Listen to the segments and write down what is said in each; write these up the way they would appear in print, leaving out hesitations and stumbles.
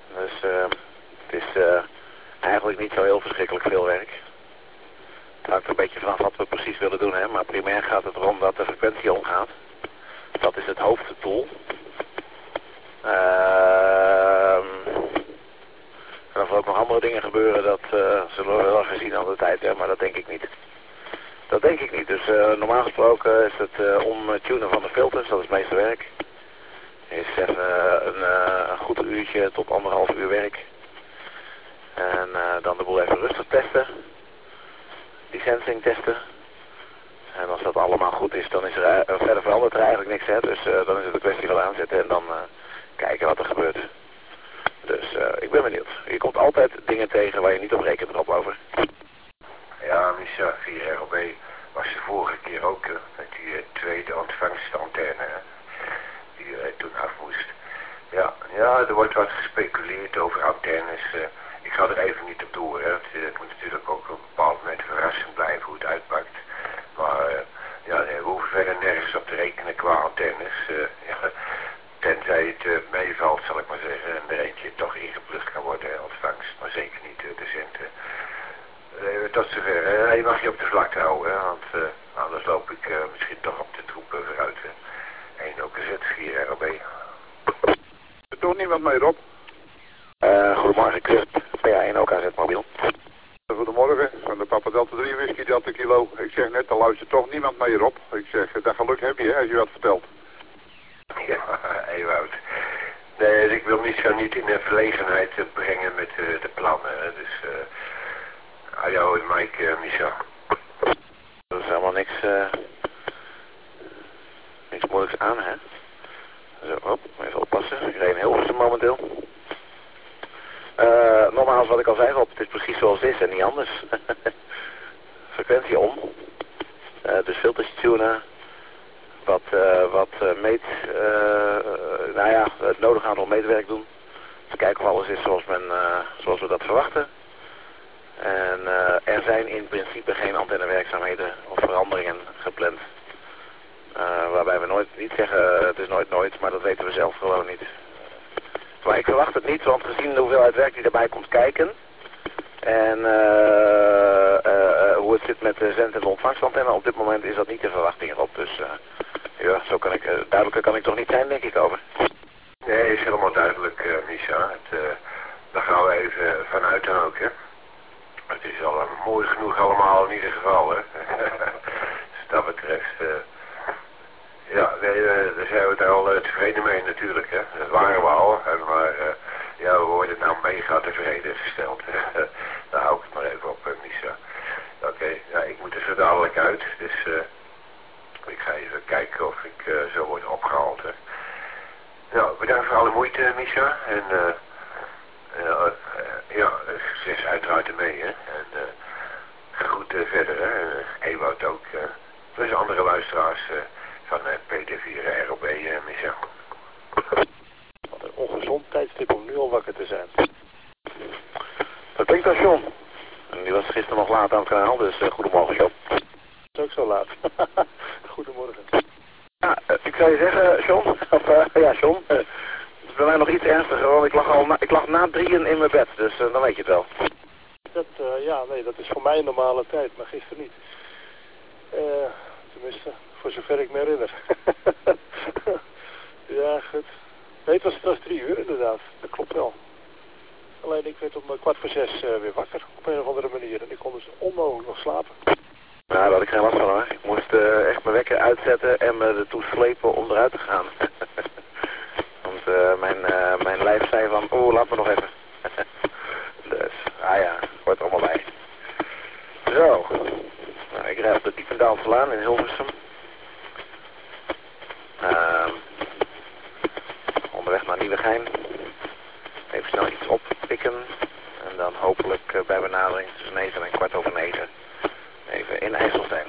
Dus het is eigenlijk niet zo heel verschrikkelijk veel werk. Het hangt er een beetje vanaf wat we precies willen doen, hè? Maar primair gaat het erom dat de frequentie omgaat. Dat is het hoofddoel. En of er ook nog andere dingen gebeuren, dat zullen we wel gaan zien aan de tijd, hè? Maar dat denk ik niet. Dat denk ik niet. Dus normaal gesproken is het omtunen van de filters, dat is het meeste werk. Is even een goed uurtje tot 1,5 uur werk. En dan de boel even rustig testen. Die sensing testen. En als dat allemaal goed is, dan is er verder verandert er eigenlijk niks, hè. Dus dan is het een kwestie van aanzetten en dan kijken wat er gebeurt. Dus ik ben benieuwd. Je komt altijd dingen tegen waar je niet op rekent, Rob, over. Ja, Misha, 4ROB was de vorige keer ook met die tweede ontvangstantenne die toen af moest. Ja, er wordt wat gespeculeerd over antennes. Ik ga er even niet op door. Hè. Het moet natuurlijk ook op een bepaald moment verrassend blijven hoe het uitpakt. Maar we hoeven verder nergens op te rekenen qua antennes. Tenzij het meevalt, zal ik maar zeggen, en er eentje toch ingeplucht kan worden, ontvangst. Maar zeker niet de centen. Tot zover. Je mag je op de vlakte houden, hè, want anders loop ik misschien toch op de troepen vooruit. 1 OKZ, 4 ROB. Er toch niemand mee, Rob? Goedemorgen, Kurt. PA1 OKZ mobiel. Goedemorgen, van de Papa Delta 3 whisky Delta Kilo. Ik zeg net, er luistert toch niemand mee, Rob. Ik zeg, dat geluk heb je, hè, als je wat vertelt. Ja, Ewout. Nee, ik wil Misha niet in de verlegenheid brengen met de plannen. Hè. Dus, aan jou en Mike, Misha. Er is helemaal niks moeilijks aan, hè. Zo, hop, even oppassen. Ik reed in Hilversum momenteel. Nogmaals wat ik al zei, Rob, het is precies zoals het is en niet anders. Frequentie om. Dus filters tunen. Wat het nodige aantal meetwerk doen. Te kijken of alles is zoals we dat verwachten. En er zijn in principe geen antennewerkzaamheden of veranderingen gepland. Waarbij we niet zeggen het is nooit, maar dat weten we zelf gewoon niet. Maar ik verwacht het niet, want gezien de hoeveelheid werk die erbij komt kijken en hoe het zit met de zend- en de ontvangstantenne, op dit moment is dat niet de verwachting erop. Dus zo kan ik, duidelijker kan ik toch niet zijn, denk ik, over. Nee, is helemaal duidelijk, Misha. Daar gaan we even vanuit dan ook, hè. Het is al mooi genoeg allemaal in ieder geval, hè. Dus dat betreft, daar zijn we daar al tevreden mee natuurlijk, hè. Dat waren we al, maar we worden nou mega tevreden gesteld. Daar hou ik het maar even op, Misha. Oké, ik moet er zo dadelijk uit, dus ik ga even kijken of ik zo word opgehaald, hè. Nou, bedankt voor alle moeite, Misha. En succes uiteraard ermee, hè. En ga goed verder, hè. Ewout ook. Plus andere luisteraars van PD4 ROB, Misha. Wat een ongezond tijdstip om nu al wakker te zijn. Dat klinkt als John. En die was gisteren nog laat aan het kanaal, dus goedemorgen, John. Het is ook zo laat. Goedemorgen. Ja, ik zou je zeggen, John, John, het is bij mij nog iets ernstiger, want ik lag na 3 in mijn bed, dus dan weet je het wel. Dat is voor mij een normale tijd, maar gisteren niet. Tenminste, voor zover ik me herinner. Ja, goed. Nee, het was 3 uur inderdaad, dat klopt wel. Alleen ik werd om 5:15 weer wakker, op een of andere manier. En ik kon dus onmogelijk nog slapen. Nou, daar had ik geen last van, hoor. Ik moest echt mijn wekker uitzetten en me ertoe slepen om eruit te gaan. Want mijn lijf zei van, laat me nog even. Dus, hoort er allemaal bij. Zo. Nou, ik rijd op de Diependaalslaan in Hilversum. Onderweg naar Nieuwegein. Even snel iets oppikken. En dan hopelijk bij benadering tussen 9 en 9:15. Even in IJsselstein.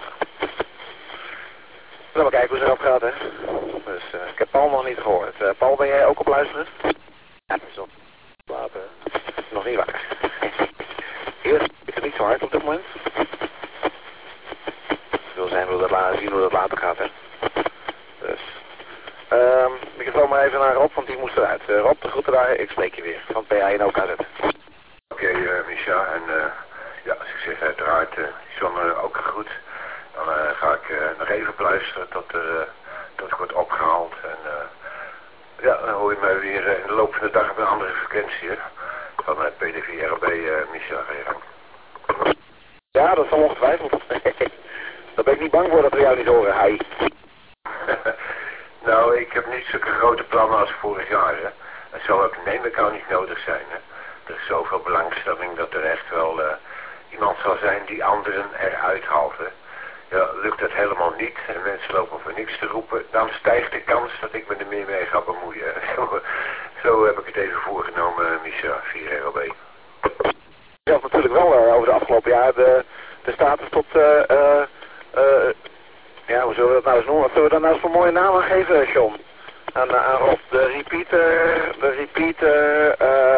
Zullen we kijken hoe het erop gaat, hè. Dus ik heb Paul nog niet gehoord. Paul, ben jij ook op luisteren? Ja, dat is op slapen. Nog niet wakker. Hier is het niet zo hard op dit moment. Het wil zijn zien hoe dat later gaat, hè. Dus. Microfoon maar even naar Rob, want die moest vooruit. Rob, de groeten daar. Ik spreek je weer van PA en OKZ. Oké, Micha. En ja, succes uiteraard. John ook goed. Dan ga ik nog even luisteren tot ik word opgehaald. En ja, dan hoor je mij weer in de loop van de dag op een andere frequentie. Hè? Van PD4RB, Micha. Ja, dat is ongetwijfeld. Daar ben ik niet bang voor dat we jou niet horen, hi. Nou, ik heb niet zulke grote plannen als vorig jaar. Hè. Het zal ook neem ik ook niet nodig zijn. Hè. Er is zoveel belangstelling dat er echt wel iemand zal zijn die anderen eruit haalt. Hè. Ja, lukt dat helemaal niet en mensen lopen voor niks te roepen, dan stijgt de kans dat ik me er meer mee ga bemoeien. Zo heb ik het even voorgenomen, Micha, 4ROB. Je had natuurlijk wel over de afgelopen jaar de status tot, ja, hoe zullen we dat nou eens noemen? Wat zullen we dan nou eens voor mooie namen geven, John? Aan Rob, de repeater,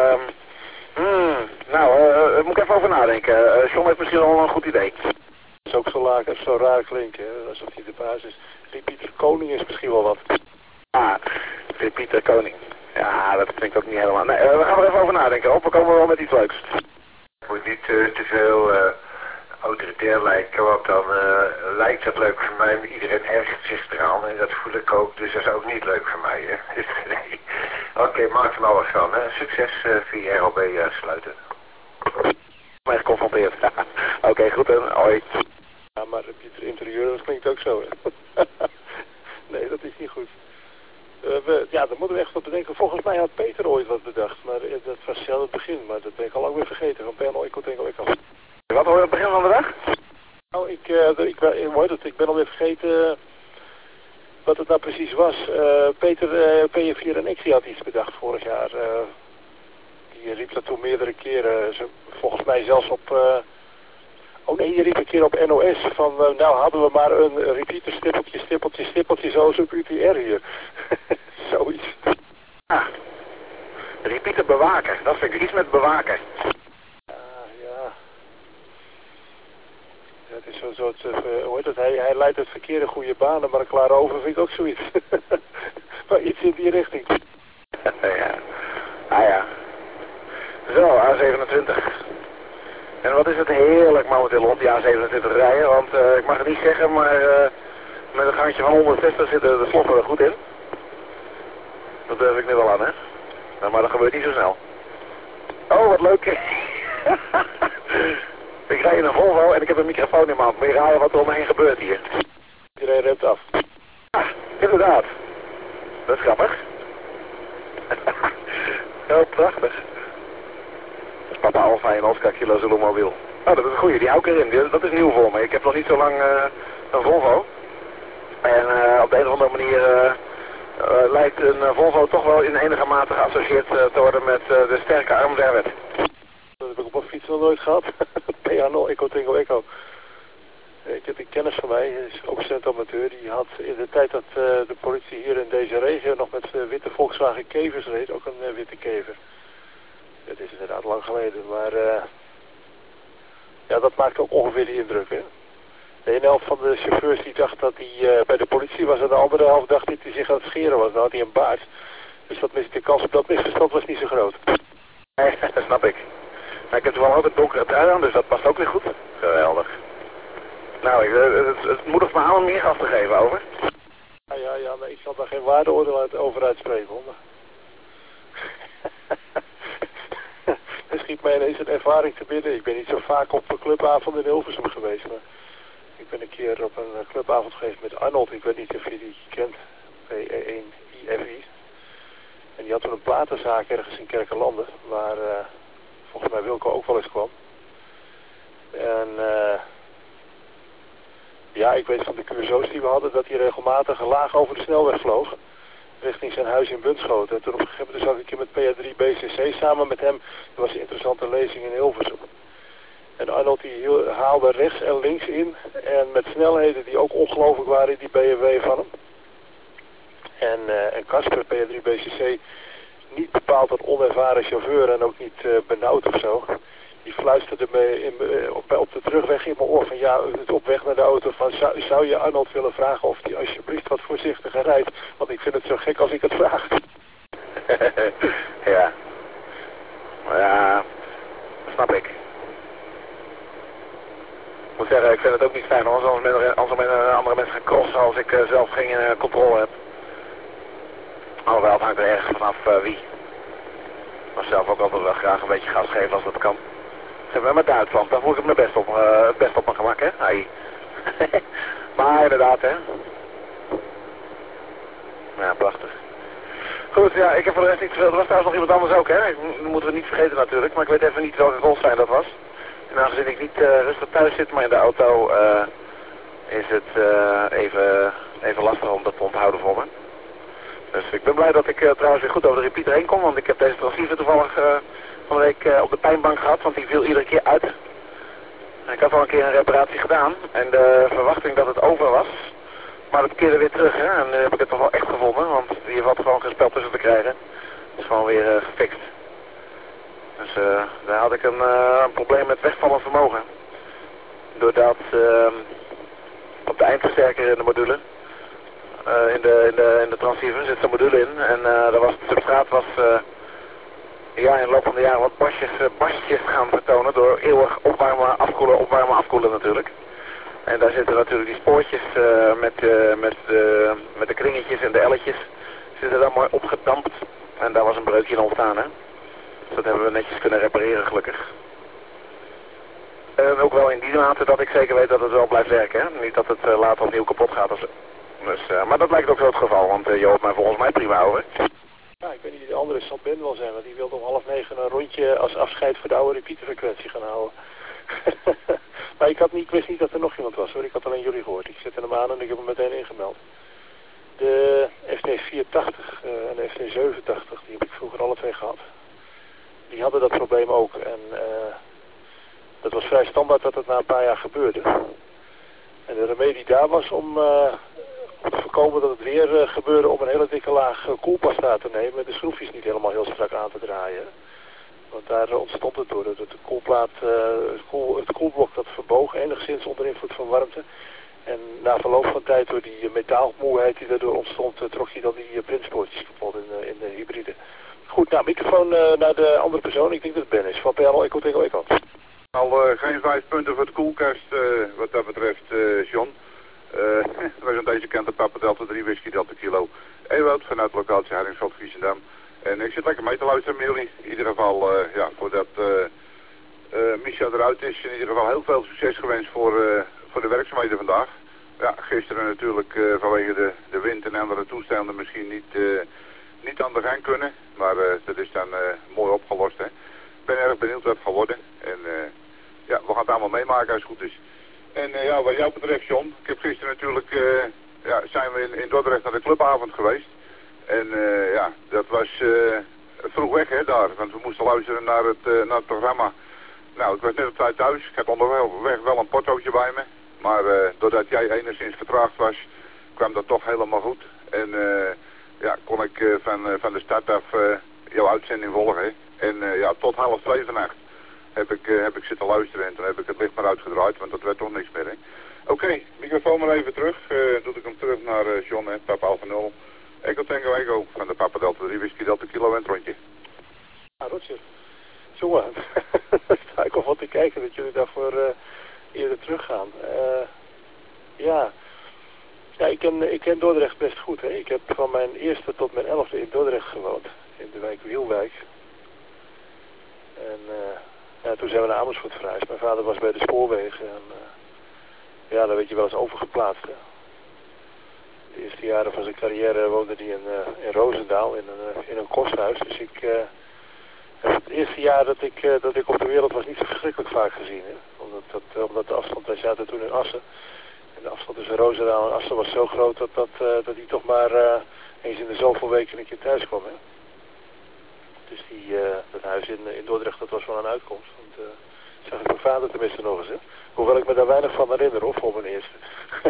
nou, moet ik even over nadenken. John heeft misschien wel een goed idee. Dat is ook zo raar klinken, hè? Alsof hij de baas is. Repeater Koning is misschien wel wat. Ah, repeater Koning. Ja, dat klinkt ook niet helemaal. Nee, we gaan er even over nadenken, Rob. We komen wel met iets leuks. Het moet niet te veel autoritair lijken, want dan lijkt het leuk voor mij, maar iedereen ergert zich eraan en dat voel ik ook, dus dat is ook niet leuk voor mij. Hè? Nee. Oké, maak er maar wat van. Hè? Succes via ROB sluiten. Mij geconfronteerd. Oké, goed en hoi. Ja, maar Repeater Interieur, dat klinkt ook zo, hè? Nee, dat is niet goed. Ja, daar moeten we echt wat bedenken. Volgens mij had Peter ooit wat bedacht, maar dat was zelf het begin, maar dat ben ik al lang weer vergeten. Van PNO, ik al. Wat hoor je op het begin van de dag? Nou, ik ben alweer vergeten wat het nou precies was. Peter, P4 en ik, die had iets bedacht vorig jaar. Die riep dat toen meerdere keren, volgens mij zelfs op... oh nee, die riep een keer op NOS van, nou hadden we maar een repeater stippeltje, zo zo'n UTR hier. Zoiets. Ah, repeater bewaker, dat vind ik iets met bewaker. Ja. Het is zo'n soort, hoe heet het, hij leidt het verkeer in goede banen, maar een klare over vind ik ook zoiets. Maar iets in die richting. Ja, ah ja. Zo, A27. En wat is het heerlijk momenteel op die A27 rijden, want ik mag het niet zeggen, maar met een gangetje van 160 zitten de sloffen er goed in. Dat durf ik nu wel aan, hè. Nou, maar dat gebeurt niet zo snel. Oh, wat leuk. Ik rij in een Volvo en ik heb een microfoon in mijn hand. Moet je raaien wat er om me heen gebeurt hier? Iedereen remt af. Ah, inderdaad. Dat is grappig. Heel prachtig. Papa Alfa en Oscar Kilo Zulu Mobiel. Oh, dat is een goeie, die hou ik erin. Dat is nieuw voor me. Ik heb nog niet zo lang een Volvo. En op de een of andere manier lijkt een Volvo toch wel in enige mate geassocieerd te worden met de sterke arm der wet. Dat heb ik op een fiets nog nooit gehad. PA0 Eco Tango Eco. Ik heb een kennis van mij, is ook centamateur, die had in de tijd dat de politie hier in deze regio nog met witte Volkswagen Kevers reed, ook een witte kever. Dat is inderdaad lang geleden, maar ja, dat maakt ook ongeveer die indruk, hè. De ene helft van de chauffeurs die dacht dat hij bij de politie was en de andere helft dacht dat hij zich aan het scheren was. Dan had hij een baard. Dus de kans op dat misverstand was niet zo groot. Nee, dat snap ik. Maar ik heb wel ook een donkere trui aan, dus dat past ook weer goed. Geweldig. Nou, het moedigt me aan om meer gas te geven, over. Ja, nee, ik zal daar geen waardeoordeel over uitspreken, hoor. Er schiet mij ineens een ervaring te binnen. Ik ben niet zo vaak op een clubavond in Hilversum geweest, maar ik ben een keer op een clubavond geweest met Arnold. Ik weet niet of je die kent, P1IFI. En die had toen een platenzaak ergens in Kerkenlanden, waar volgens mij Wilco ook wel eens kwam. En ja, ik weet van de QSO's die we hadden dat hij regelmatig laag over de snelweg vloog. Richting zijn huis in Bunschoten. En toen op een gegeven moment zag ik een keer met PA3BCC samen met hem. Dat was een interessante lezing in Hilversum. En Arnold die haalde rechts en links in. En met snelheden die ook ongelooflijk waren in die BMW van hem. En Casper, PA3BCC, niet bepaald een onervaren chauffeur en ook niet benauwd of zo. Die fluisterde me op de terugweg in mijn oor van ja, op weg naar de auto van zou je Arnold willen vragen of hij alsjeblieft wat voorzichtiger rijdt, want ik vind het zo gek als ik het vraag. Ja. Maar ja, dat snap ik. Ik moet zeggen, ik vind het ook niet fijn hoor, als er met andere mensen gaan crossen als ik zelf geen controle heb. Alhoewel, het hangt er erg vanaf wie. Maar zelf ook altijd wel graag een beetje gas geven als dat kan. Zeg maar met Duitsland, daar voel ik me best op mijn gemak, hè? Hey. Maar inderdaad, hè. Ja, prachtig. Goed, ja, ik heb voor de rest niet zoveel. Er was trouwens nog iemand anders ook, hè. Dat moeten we niet vergeten natuurlijk, maar ik weet even niet welke golfstrein dat was. En aangezien ik niet rustig thuis zit, maar in de auto is het even lastig om dat te onthouden voor me. Dus ik ben blij dat ik trouwens weer goed over de repeater heen kom, want ik heb deze transceiver toevallig van de week op de pijnbank gehad, want die viel iedere keer uit. En ik had al een keer een reparatie gedaan en de verwachting dat het over was, maar dat keerde weer terug, hè. En nu heb ik het toch wel echt gevonden, want hier valt gewoon geen spel tussen te krijgen. Het is gewoon weer gefixt. Dus daar had ik een probleem met wegvallend vermogen. Doordat op de eindversterker in de module, in de transceiver zit zo'n module in. En het substraat was ja, in de loop van de jaren wat barstjes gaan vertonen door eeuwig opwarmen, afkoelen natuurlijk. En daar zitten natuurlijk die spoortjes met de kringetjes en de elletjes zitten daar mooi opgedampt. En daar was een breukje in ontstaan, hè. Dus dat hebben we netjes kunnen repareren, gelukkig. En ook wel in die mate dat ik zeker weet dat het wel blijft werken, hè. Niet dat het later opnieuw kapot gaat. Dus, maar dat lijkt ook zo het geval, want je hoopt mij volgens mij prima over. Ja, ik weet niet wie de andere zal Ben wel zijn, want die wilde om 8:30 een rondje als afscheid voor de oude repeaterfrequentie gaan houden. Maar ik wist niet dat er nog iemand was hoor, ik had alleen jullie gehoord. Ik zette hem aan en ik heb hem meteen ingemeld. De FT480 en de FT87, die heb ik vroeger alle twee gehad. Die hadden dat probleem ook en dat was vrij standaard dat het na een paar jaar gebeurde. En de remedie daar was om te voorkomen dat het weer gebeurde om een hele dikke laag koelpasta te nemen en de schroefjes niet helemaal heel strak aan te draaien. Want daar ontstond het door dat de koelplaat, het koelblok dat verboog enigszins onder invloed van warmte. En na verloop van tijd door die metaalmoeheid die daardoor ontstond, trok hij dan die printspoortjes kapot in de hybride. Goed, nou, microfoon naar de andere persoon. Ik denk dat het Ben is. Van PRL Echo Tango Echo. Al geen 5 punten voor de koelkast wat dat betreft, John. We zijn deze kant de Papa Delta 3 Whisky Delta Kilo. Ewout vanuit locatie Haringsveld, Giesendam. En ik zit lekker mee te luisteren met jullie. In ieder geval, ja, voordat Misha eruit is, in ieder geval heel veel succes gewenst voor de werkzaamheden vandaag. Ja, gisteren natuurlijk vanwege de wind en andere toestanden misschien niet aan de gang kunnen. Maar dat is dan mooi opgelost, hè. Ik ben erg benieuwd wat het gaat worden. En ja, we gaan het allemaal meemaken als het goed is. En ja, wat jou betreft, John, ik heb gisteren natuurlijk, ja, zijn we in Dordrecht naar de clubavond geweest. En ja, dat was vroeg weg, hè, daar. Want we moesten luisteren naar het programma. Nou, ik was net op tijd thuis. Ik heb onderweg wel een portootje bij me. Maar doordat jij enigszins vertraagd was, kwam dat toch helemaal goed. En ja, kon ik van de start af jouw uitzending volgen, hè. En ja, tot 1:30 vannacht heb ik zitten luisteren en toen heb ik het licht maar uitgedraaid, want dat werd toch niks meer, hè. Oké, microfoon maar even terug. Doe ik hem terug naar John, hè, Papa Alpha 0. Echo Tango Echo van de Papa Delta 3 Whisky Delta Kilo en het rondje. Ja, Roger. Jongen, sta ik al van te kijken dat jullie daarvoor eerder teruggaan. Ja, ik ken Dordrecht best goed, hè. Ik heb van mijn eerste tot mijn 11e in Dordrecht gewoond, in de wijk Wielwijk. En ja, toen zijn we naar Amersfoort verhuisd. Mijn vader was bij de spoorwegen en ja, daar werd je wel eens overgeplaatst, hè. De eerste jaren van zijn carrière woonde hij in Roosendaal in een kosthuis. Dus ik heb het eerste jaar dat ik op de wereld was niet zo verschrikkelijk vaak gezien. Hè? Omdat de afstand, wij zaten toen in Assen. En de afstand tussen Roosendaal en Assen was zo groot dat hij toch maar eens in de zoveel weken een keer thuis kwam. Hè? Dus dat huis in Dordrecht, dat was wel een uitkomst. Want zag ik mijn vader tenminste nog eens. Hè? Hoewel ik me daar weinig van herinner, of voor mijn eerste.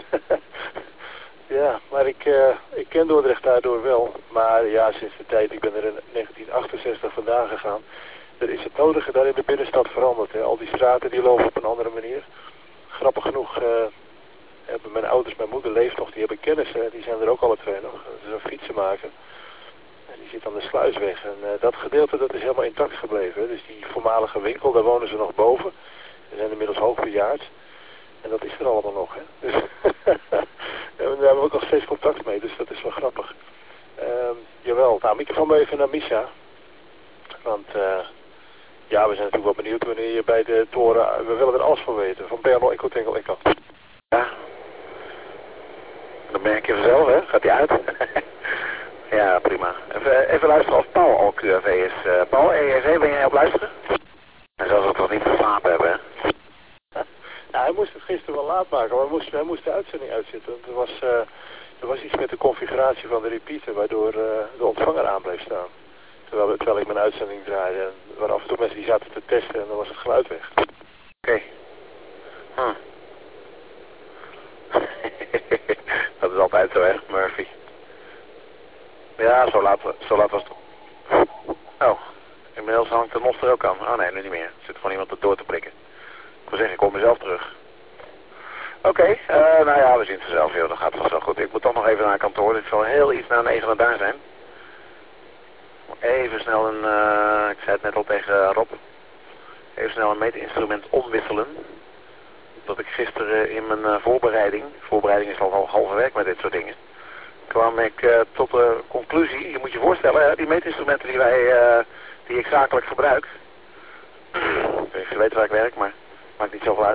Ja, maar ik ken Dordrecht daardoor wel. Maar ja, sinds de tijd, ik ben er in 1968 vandaan gegaan. Er is het nodige daar in de binnenstad veranderd. Hè. Al die straten die lopen op een andere manier. Grappig genoeg hebben mijn ouders, mijn moeder leeft nog, die hebben kennissen. Die zijn er ook alle twee nog. Dat is een fietsenmaker. En die zit aan de Sluisweg. En dat gedeelte dat is helemaal intact gebleven. Hè. Dus die voormalige winkel, daar wonen ze nog boven. Ze zijn inmiddels hoogbejaard. En dat is er allemaal nog. Hè. Dus daar hebben we ook nog steeds contact mee. Dus dat is wel grappig. Jawel, nou, microfoon maar even naar Misha. Want ja, we zijn natuurlijk wel benieuwd wanneer je bij de toren... We willen er alles van weten. Van PNO, Echo Tango Echo. Ja. Dan merk je vanzelf, hè? Gaat hij uit? Ja, prima. Even luisteren of Paul al QRV is. Paul, ERC, ben jij op luisteren? Hij zal het toch niet geslapen hebben, hè? Ja, hij moest het gisteren wel laat maken, maar hij moest de uitzending uitzetten. Er was iets met de configuratie van de repeater, waardoor de ontvanger aan bleef staan. Terwijl ik mijn uitzending draaide. En er waren af en toe mensen die zaten te testen en dan was het geluid weg. Oké. Dat is altijd zo, hè, Murphy. Ja, zo laat was het. Oh, inmiddels hangt de nos er ook aan. Oh nee, nu niet meer. Er zit gewoon iemand er door te prikken. Ik wil zeggen, ik kom mezelf terug. Oké, nou ja, we zien het vanzelf, joh. Dat gaat vanzelf goed. Ik moet toch nog even naar kantoor. Dit zal heel iets na 9 daar zijn. Even snel ik zei het net al tegen Rob. Even snel een meetinstrument omwisselen. Dat ik gisteren in mijn voorbereiding is al halve werk met dit soort dingen, kwam ik tot de conclusie, je moet je voorstellen, hè, die meetinstrumenten die ik zakelijk gebruik. Je weet waar ik werk, maar maakt niet zoveel uit.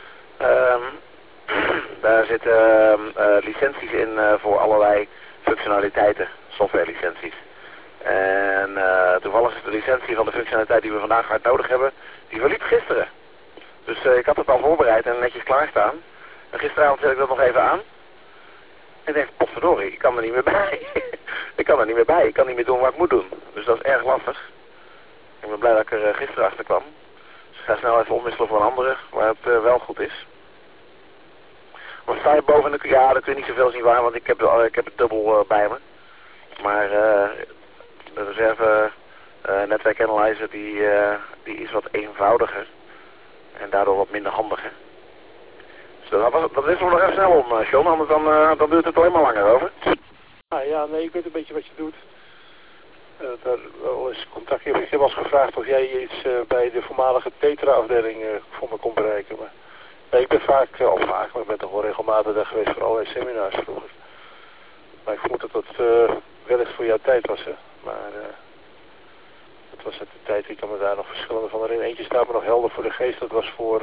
Daar zitten licenties in voor allerlei functionaliteiten, software licenties. En toevallig is de licentie van de functionaliteit die we vandaag hard nodig hebben, die verliep gisteren. Dus ik had het al voorbereid en netjes klaarstaan. En gisteravond zet ik dat nog even aan. En ik denk, potverdorie, ik kan er niet meer bij. Ik kan niet meer doen wat ik moet doen. Dus dat is erg lastig. Ik ben blij dat ik er gisteren achter kwam. Dus ik ga snel even omwisselen voor een andere, waar het wel goed is. Maar sta je boven de... Ja, dat kun je niet zoveel zien waar, want ik heb het dubbel bij me. Maar de reserve netwerk analyzer die is wat eenvoudiger. En daardoor wat minder handiger. Dus dat wisselen we nog even snel om, John, anders dan duurt het alleen maar langer over. Ja, nee, ik weet een beetje wat je doet. Daar wel eens contact. Ik heb wel eens gevraagd of jij iets bij de voormalige Tetra-afdeling voor me kon bereiken. Maar nee, ik ben maar ik ben toch wel regelmatig daar geweest voor allerlei seminars vroeger. Maar ik vermoed dat dat wellicht voor jouw tijd was, hè. Maar dat was uit de tijd, ik kan me daar nog verschillende van herinneren. Eentje staat me nog helder voor de geest, dat was voor...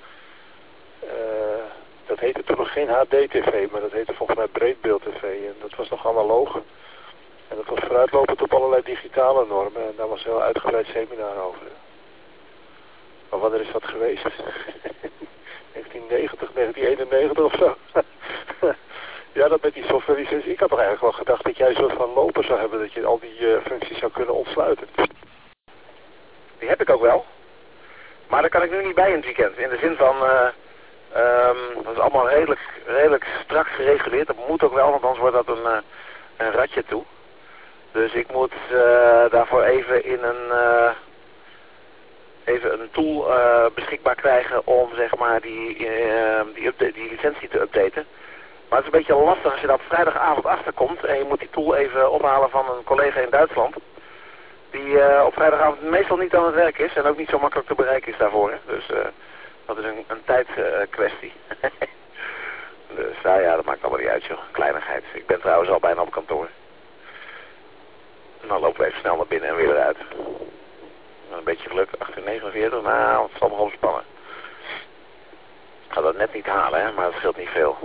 dat heette toen nog geen HD-TV, maar dat heette volgens mij breedbeeld-TV. En dat was nog analoog. En dat was vooruitlopend op allerlei digitale normen. En daar was een heel uitgebreid seminar over. Maar wanneer is dat geweest? 1990, 1991 of zo? Ja, dat met die software licentie. Ik had toch eigenlijk wel gedacht dat jij een soort van loper zou hebben. Dat je al die functies zou kunnen ontsluiten. Die heb ik ook wel. Maar daar kan ik nu niet bij in het weekend. In de zin van... dat is allemaal redelijk strak gereguleerd. Dat moet ook wel, want anders wordt dat een ratje toe. Dus ik moet daarvoor even een tool beschikbaar krijgen om zeg maar die licentie te updaten. Maar het is een beetje lastig als je dat vrijdagavond achterkomt en je moet die tool even ophalen van een collega in Duitsland. Die op vrijdagavond meestal niet aan het werk is en ook niet zo makkelijk te bereiken is daarvoor. Hè. Dus dat is een tijdkwestie. Dus nou ja, dat maakt allemaal niet uit, joh. Kleinigheid. Ik ben trouwens al bijna op kantoor. En dan lopen we even snel naar binnen en weer eruit. Een beetje geluk, 1849, nou, het zal nog opspannen. Ik ga dat net niet halen, hè, maar dat scheelt niet veel.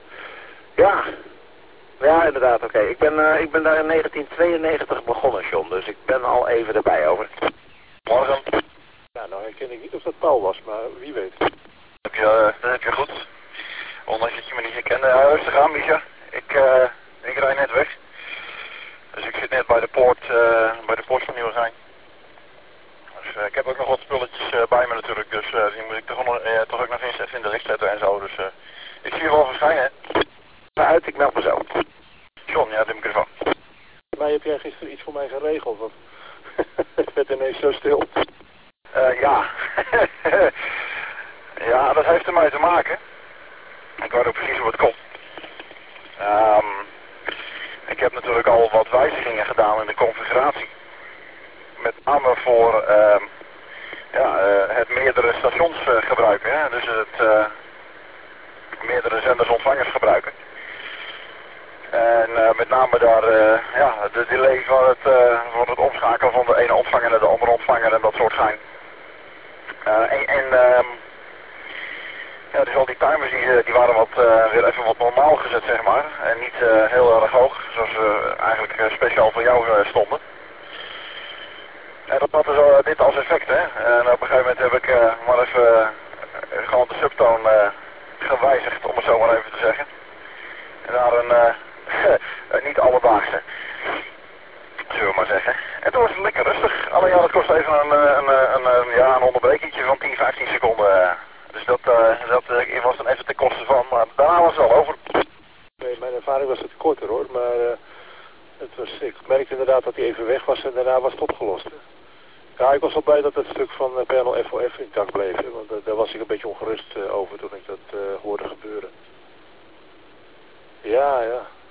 Ja, inderdaad, oké. Ik ben daar in 1992 begonnen, John, dus ik ben al even erbij, over. Morgen. Ja, nou herken ik niet of dat Paul was, maar wie weet. Dat heb je goed. Ondanks dat je me niet herkende. Ja, rustig aan, Misha. Ik rijd net weg. Dus ik zit net bij de poort van Nieuwegein. Dus ik heb ook nog wat spulletjes bij me natuurlijk, dus die moet ik toch ook nog eens in de licht zetten en zo. Dus ik zie je wel verschijnen. Uit, ik meld me zo. John, ja, de microfoon. Maar heb jij gisteren iets voor mij geregeld? Want het werd ineens zo stil. Ja. Ja, dat heeft ermee te maken. Ik weet ook precies hoe het komt. Ik ik heb natuurlijk al wat wijzigingen gedaan in de configuratie. Met name voor het meerdere stations gebruiken. Hè? Dus het meerdere zenders ontvangers gebruiken. En met name daar de delay van het omschakelen van de ene ontvanger naar de andere ontvanger en dat soort gein. Dus al die timers die waren weer even wat normaal gezet, zeg maar. En niet heel erg hoog, zoals ze eigenlijk speciaal voor jou stonden. En dat had dus dit als effect, hè. En op een gegeven moment heb ik maar even gewoon de subtone gewijzigd, om het zo maar even te zeggen. En daar een niet alledaagse, zullen we maar zeggen. En toen was het lekker rustig. Alleen ja, dat kost even een onderbrekingje van 10-15 seconden. Dus dat was dan even ten koste van, maar daarna was het al over. Nee, mijn ervaring was het korter hoor, maar ik merkte inderdaad dat hij even weg was en daarna was het opgelost. Ja, ik was wel blij dat het stuk van panel FOF intact bleef, want daar was ik een beetje ongerust over toen ik dat hoorde gebeuren. Ja.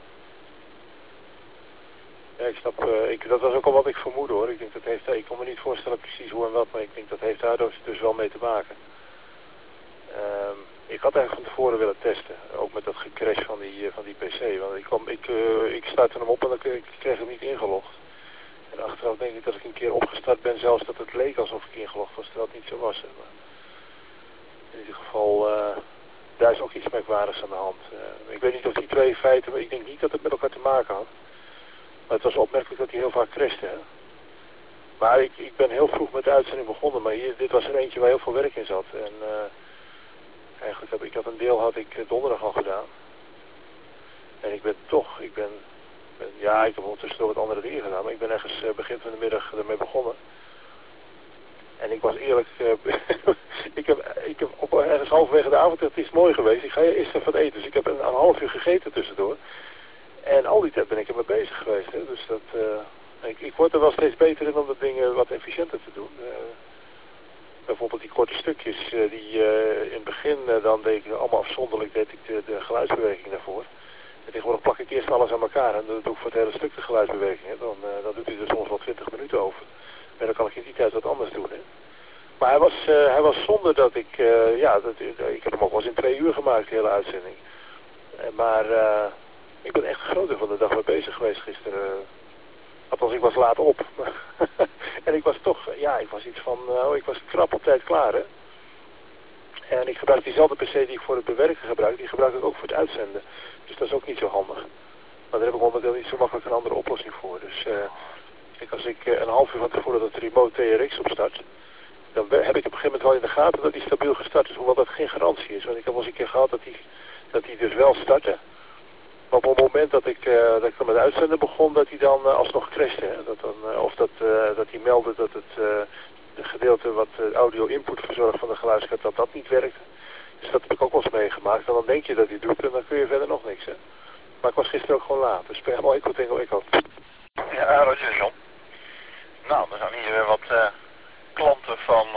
Ja, ik snap, dat was ook al wat ik vermoedde hoor. Ik denk dat ik kon me niet voorstellen precies hoe en wat, maar ik denk dat heeft daar dus wel mee te maken. Ik had eigenlijk van tevoren willen testen, ook met dat gecrash van die PC, want ik startte hem op en ik kreeg hem niet ingelogd. En achteraf denk ik dat ik een keer opgestart ben, zelfs dat het leek alsof ik ingelogd was, terwijl het niet zo was. Maar in ieder geval, daar is ook iets merkwaardigs aan de hand. Ik weet niet of die twee feiten, maar ik denk niet dat het met elkaar te maken had. Maar het was opmerkelijk dat hij heel vaak crashte. Hè? Maar ik ben heel vroeg met de uitzending begonnen, maar dit was er eentje waar heel veel werk in zat. En eigenlijk ik had een deel donderdag al gedaan. En ik heb ondertussen nog wat andere dingen gedaan, maar ik ben ergens begin van de middag ermee begonnen. En ik was eerlijk, ik heb op ergens halverwege de avond, het is mooi geweest, ik ga eerst even wat eten, dus ik heb een half uur gegeten tussendoor. En al die tijd ben ik ermee bezig geweest, hè. Dus ik word er wel steeds beter in om dat ding wat efficiënter te doen. Bijvoorbeeld die korte stukjes, in het begin dan deed ik allemaal afzonderlijk, deed ik de geluidsbewerking daarvoor. En tegenwoordig plak ik eerst alles aan elkaar en dan doe ik voor het hele stuk de geluidsbewerking. Hè. Dan doet hij er soms wel 20 minuten over. Maar dan kan ik in die tijd wat anders doen. Hè. Maar hij was zonder dat ik heb hem ook wel eens in 2 uur gemaakt, de hele uitzending. Maar ik ben echt een groot deel van de dag mee bezig geweest gisteren. Althans, ik was laat op. En ik was toch, ik was iets van, ik was krap op tijd klaar, hè. En ik gebruik diezelfde PC die ik voor het bewerken gebruik, die gebruik ik ook voor het uitzenden. Dus dat is ook niet zo handig. Maar daar heb ik momenteel niet zo makkelijk een andere oplossing voor. Dus als ik een half uur van tevoren dat remote TRX opstart, dan heb ik op een gegeven moment wel in de gaten dat die stabiel gestart is, hoewel dat geen garantie is. Want ik heb wel eens een keer gehad dat die dus wel startte. Maar op het moment dat ik dan met uitzenden begon, dat hij dan alsnog crashte. Hè? Dat hij meldde dat het gedeelte wat audio input verzorgt van de geluidskaart, dat niet werkte. Dus dat heb ik ook wel eens meegemaakt. En dan denk je dat hij doet en dan kun je verder nog niks. Hè? Maar ik was gisteren ook gewoon laat. Dus helemaal Echo Tango Echo. Ja, Roger John. Nou, er zijn hier weer wat klanten van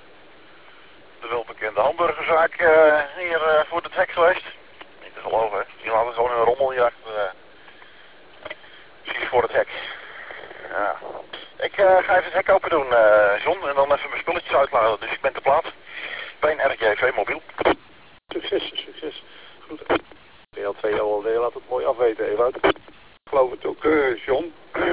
de welbekende hamburgerzaak hier voor het hek geweest. Niet te geloven, hè. Die laten gewoon een rommel hier achter. Precies voor het hek. Ja. Ik ga even het hek open doen, John, en dan even mijn spulletjes uitladen. Dus ik ben te plaats bij een RJV mobiel. Succes. Goed. DL2 OLD, laat het mooi afweten, Ewout. Ik geloof het ook, John.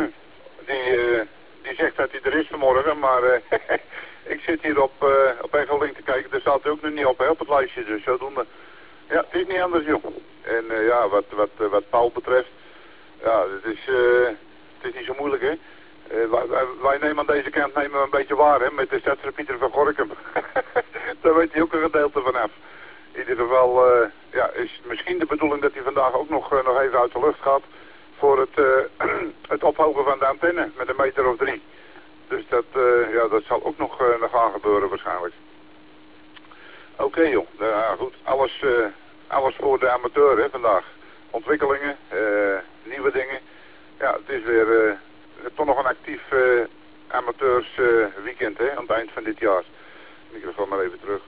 Die zegt dat hij er is vanmorgen, maar ik zit hier op Echo Link te kijken. Daar staat hij ook nog niet op, hè, op het lijstje. Dus zodoende. Ja, het is niet anders, joh. En wat Paul betreft, ja, het is niet zo moeilijk, hè. Wij nemen aan deze kant een beetje waar, hè, met de stadsrepeater van Gorinchem. Daar weet hij ook een gedeelte vanaf. In ieder geval is het misschien de bedoeling dat hij vandaag ook nog even uit de lucht gaat voor het ophogen van de antenne met 1 meter of 3. Dus dat zal ook nog gaan gebeuren waarschijnlijk. Oké, joh, goed, alles voor de amateur, hè, vandaag. Ontwikkelingen, nieuwe dingen. Ja, het is weer toch nog een actief amateurs weekend, hè, aan het eind van dit jaar. Microfoon maar even terug.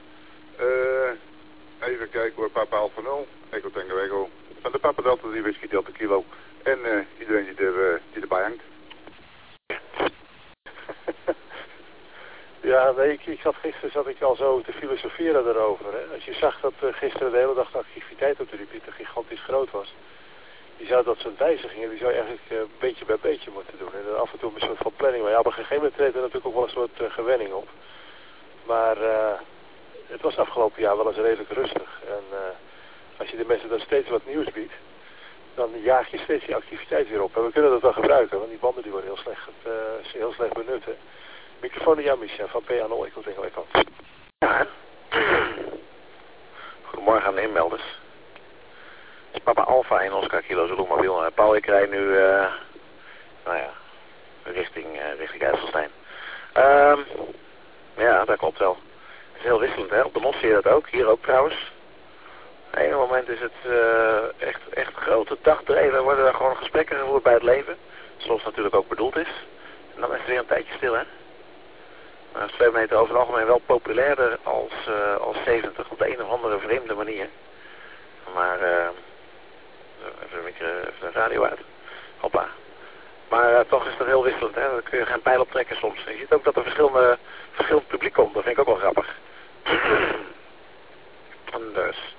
Even kijken hoor, Papa Alpha 0, Echo Tango Echo. Van de Papa Delta 3 Whisky Delta Kilo. En iedereen die erbij hangt. Ja, nee, gisteren zat ik al zo te filosoferen daarover. Hè. Als je zag dat gisteren de hele dag de activiteit op de repeater gigantisch groot was. Je zou dat soort wijzigingen, die zou je eigenlijk beetje bij beetje moeten doen. En dan af en toe een soort van planning. Maar ja, op een gegeven moment treedt er natuurlijk ook wel een soort gewenning op. Maar het was afgelopen jaar wel eens redelijk rustig. En als je de mensen dan steeds wat nieuws biedt, dan jaag je steeds die activiteit weer op. En we kunnen dat wel gebruiken, want die banden die worden heel slecht benut. Hè. Microfoon aan jou, Michel, van PA0, Echo Tango Echo. Ja. Goedemorgen aan de inmelders. Het is Papa Alpha in Oscar Kilo Zulu Mobiel. Paul, ik rijd nu, nou ja, richting IJsselstein. Ja, dat klopt wel. Het is heel wisselend, hè. Op de mos zie je dat ook. Hier ook trouwens. Op een moment is het echt grote dagdreven. Worden er gewoon gesprekken gevoerd bij het leven. Zoals het natuurlijk ook bedoeld is. En dan is het weer een tijdje stil, hè. 2 meter over het algemeen wel populairder als 70 op de een of andere vreemde manier. Maar even de radio uit. Hoppa. Maar toch is dat heel wisselend, hè. Dan kun je geen pijl op trekken soms. Je ziet ook dat er verschillend publiek komt. Dat vind ik ook wel grappig. Dus.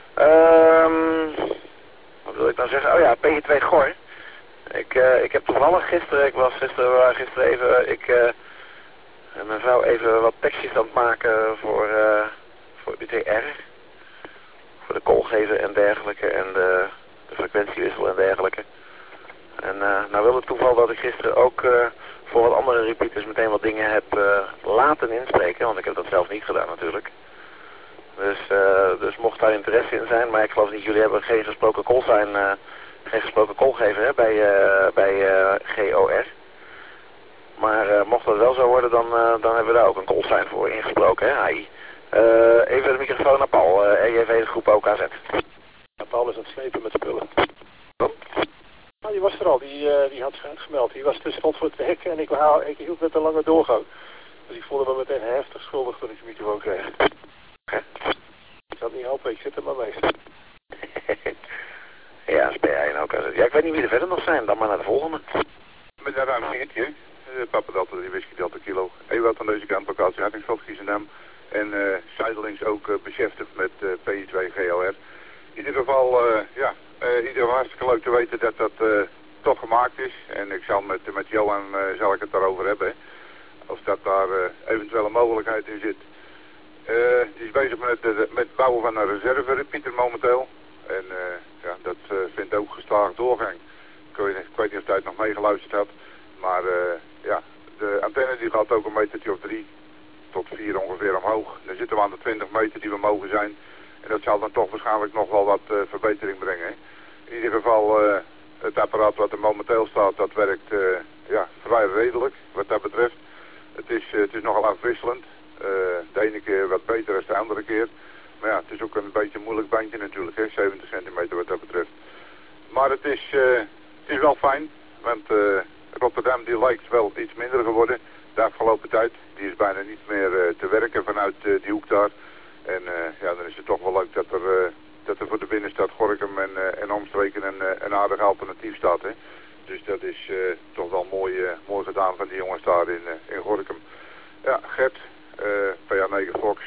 Wat wil ik nou zeggen? Oh ja, PJ2 Goor. Ik heb toevallig gisteren, we waren gisteren even, en mijn vrouw even wat tekstjes aan het maken voor UTR. Voor de koolgever en dergelijke en de frequentiewissel en dergelijke. En nou wil het toeval dat ik gisteren ook voor wat andere repeaters meteen wat dingen heb laten inspreken, want ik heb dat zelf niet gedaan natuurlijk. Dus mocht daar interesse in zijn, maar ik geloof niet, jullie hebben geen gesproken call zijn, geen gesproken callgever hè, bij GOR. Maar mocht dat wel zo worden, dan hebben we daar ook een callsign voor ingesproken, hè, AI. Even de microfoon naar Paul, EJV groep OKZ. Ja, Paul is aan het slepen met spullen. Nou, die was er al, die had zich uitgemeld. Die stond voor het hek en ik hield met een lange doorgang. Dus ik voelde me meteen heftig schuldig toen ik de microfoon kreeg. Ik zal het niet helpen, ik zit er maar mee. Ja, SPA en OKZ. Ja, ik weet niet wie er verder nog zijn, dan maar naar de volgende. Met een ruim veertje. Papa Delta 3 Whisky Delta Kilo. Ewout aan deze kant, locatie Hardingsveld, Giesendam. En zijdelings ook beschäftigd met PJ2 GOR. In ieder geval, hartstikke leuk te weten dat dat toch gemaakt is. En ik zal met Johan zal ik het daarover hebben. Als dat daar eventuele mogelijkheid in zit. Die is bezig met het bouwen van een reserve repeater momenteel. En dat vindt ook geslaagd doorgang. Ik weet niet of hij het nog meegeluisterd had. Maar de antenne die gaat ook een metertje of 3 tot 4 ongeveer omhoog. Dan zitten we aan de 20 meter die we mogen zijn. En dat zal dan toch waarschijnlijk nog wel wat verbetering brengen. In ieder geval het apparaat wat er momenteel staat, dat werkt vrij redelijk wat dat betreft. Het is nogal afwisselend. De ene keer wat beter dan de andere keer. Maar ja, het is ook een beetje een moeilijk bandje natuurlijk, hè? 70 centimeter wat dat betreft. Maar het is wel fijn, want Rotterdam die lijkt wel iets minder geworden de afgelopen tijd. Die is bijna niet meer te werken vanuit die hoek daar. En dan is het toch wel leuk dat er voor de binnenstad Gorinchem en omstreken een aardig alternatief staat. Hè? Dus dat is toch wel mooi gedaan van die jongens daar in Gorinchem. Ja, Gert, PA9 Fox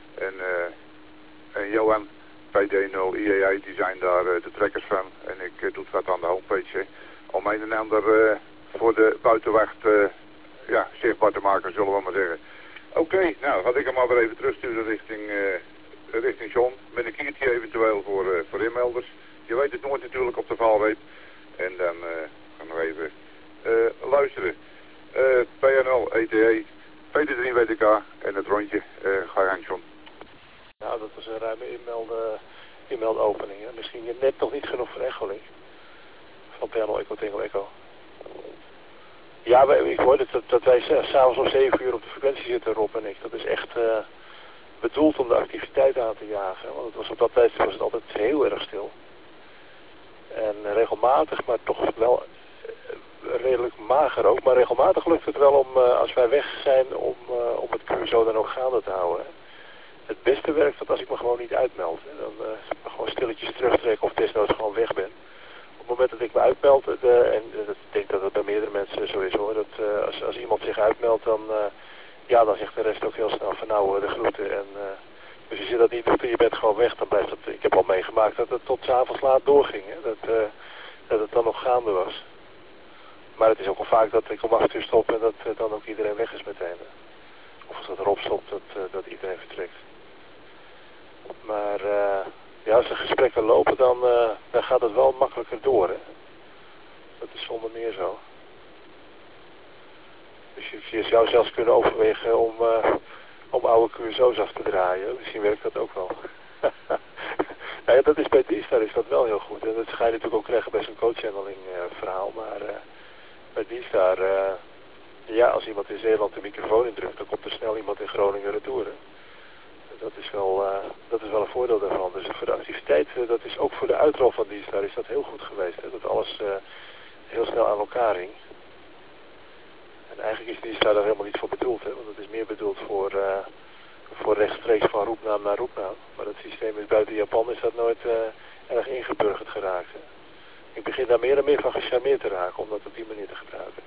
en Johan, PD0 IEI, die zijn daar de trekkers van. En ik doe het wat aan de homepage, hè, om een en ander voor de buitenwacht zichtbaar te maken, zullen we maar zeggen. Oké, nou ga ik hem maar weer even terugsturen richting John. Met een kiertje eventueel voor inmelders. Je weet het nooit natuurlijk op de valreep. En dan gaan we even luisteren. PNL, ETE, PD3 WTK en het rondje. Ga je aan John. Nou, dat was een ruime inmeldopening. Misschien net nog niet genoeg voor Echolink. Van PNL Echo Tango Echo. Ja, ik hoorde dat wij s'avonds om 7 uur op de frequentie zitten, Rob en ik. Dat is echt bedoeld om de activiteit aan te jagen. Want op dat tijdstip was het altijd heel erg stil. En regelmatig, maar toch wel redelijk mager ook. Maar regelmatig lukt het wel om, als wij weg zijn, om het QSO dan ook gaande te houden. Het beste werkt dat als ik me gewoon niet uitmeld. Dan gewoon stilletjes terugtrek of desnoods gewoon weg ben. Op het moment dat ik me uitmeld, en ik denk dat het bij meerdere mensen zo is hoor, dat als iemand zich uitmeldt, dan, ja, dan zegt de rest ook heel snel van nou de groeten. En, dus als je dat niet doet en je bent gewoon weg, dan blijft dat, ik heb al meegemaakt dat het tot 's avonds laat doorging, hè, dat het dan nog gaande was. Maar het is ook wel vaak dat ik om 8 uur stop en dat dan ook iedereen weg is meteen. Of als het erop stopt, dat iedereen vertrekt. Maar ja, als de gesprekken lopen, dan gaat het wel makkelijker door. Hè? Dat is zonder meer zo. Dus je zou zelfs kunnen overwegen om oude QSO's af te draaien. Misschien werkt dat ook wel. Nou ja, dat is bij Diestar is dat wel heel goed. En dat ga je natuurlijk ook krijgen bij zo'n coach-channeling verhaal. Maar bij Diestar, ja, als iemand in Zeeland de microfoon indrukt, dan komt er snel iemand in Groningen retour. Hè? Dat is wel een voordeel daarvan. Dus voor de activiteit, dat is ook voor de uitrol van Diestar is dat heel goed geweest. Hè? Dat alles heel snel aan elkaar hing. En eigenlijk is Diestar daar helemaal niet voor bedoeld. Hè? Want het is meer bedoeld voor rechtstreeks van roepnaam naar roepnaam. Maar dat systeem is buiten Japan is dat nooit erg ingeburgerd geraakt. Hè? Ik begin daar meer en meer van gecharmeerd te raken om dat op die manier te gebruiken.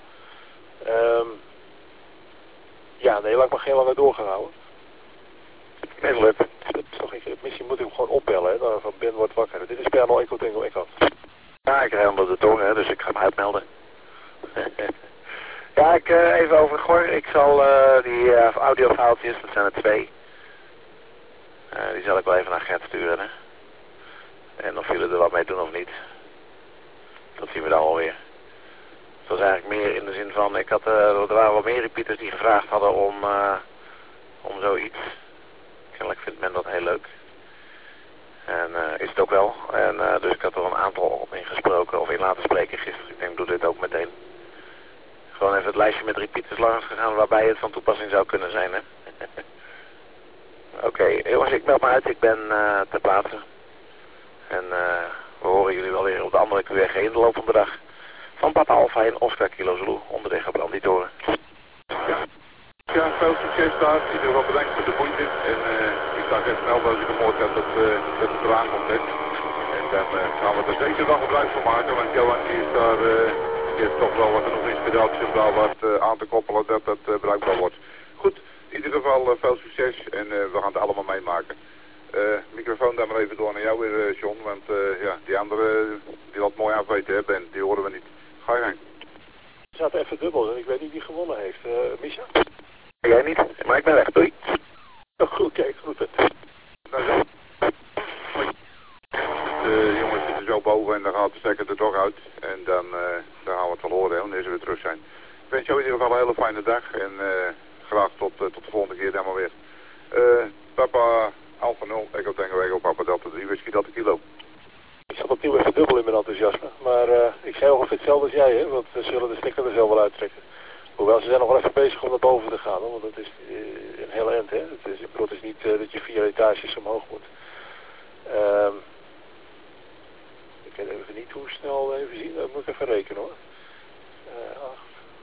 Ja, nee, laat ik maar geen langer doorgehouden. Heel leuk. Misschien moet ik hem gewoon opbellen, hè, dan van Ben wordt wakker. Dit is Pernal Echo Tango Echo. Ja, ik rij onder de tong, hè, dus ik ga hem uitmelden. Ja, even over Gor. Ik zal die audiofaaltjes, dat zijn er 2. Die zal ik wel even naar Gert sturen. Hè. En of jullie er wat mee doen of niet. Dat zien we dan alweer. Het was eigenlijk meer in de zin van, er waren wel meer repeaters die gevraagd hadden om zoiets. Kennelijk vindt men dat heel leuk. En is het ook wel. En dus ik had er een aantal ingesproken of in laten spreken gisteren. Ik denk, ik doe dit ook meteen. Gewoon even het lijstje met repeaters langs gegaan waarbij het van toepassing zou kunnen zijn. Hè? Oké, jongens, ik meld me uit. Ik ben ter plaatse. En we horen jullie wel weer op de andere QRG in de loop van de dag. Van Papa Alpha en Oscar Kilo Zulu onder de gebranditoren. Ja, veel succes daar. In ieder geval bedankt voor de moeite. En ik zag even snel als ik gehoord heb dat het eraan komt. Hè. En dan gaan we er zeker wel gebruik van maken. Want Johan die is daar, die heeft toch wel wat genoeg inspiratie om daar wat aan te koppelen dat dat bruikbaar wordt. Goed, in ieder geval veel succes en we gaan het allemaal meemaken. Microfoon dan maar even door naar jou weer, John. Want ja, die andere die wat mooi afweten hè, Ben, die horen we niet. Ga je gang. Het staat even dubbel en ik weet niet wie gewonnen heeft. Misha? Jij niet, maar ik ben weg. Doei. Oh, oké, goed. Nou zo. De jongens zitten zo boven en dan gaat de stekker er toch uit. En dan gaan we het wel horen hè, wanneer ze weer terug zijn. Ik wens jou in ieder geval een hele fijne dag en graag tot de volgende keer dan maar weer. Papa Alpha 0, Echo Tango Echo, Papa Delta 3, Whisky Delta Kilo. Ik zat opnieuw even dubbel in mijn enthousiasme, maar ik zei ongeveer hetzelfde als jij, hè, want we zullen de sticker er zo wel uittrekken. Hoewel ze zijn nog wel even bezig om naar boven te gaan, hoor, want het is een heel eind, hè. Het is niet dat je 4 etages omhoog moet. Ik weet even niet hoe snel, even zien, dat moet ik even rekenen hoor. 8.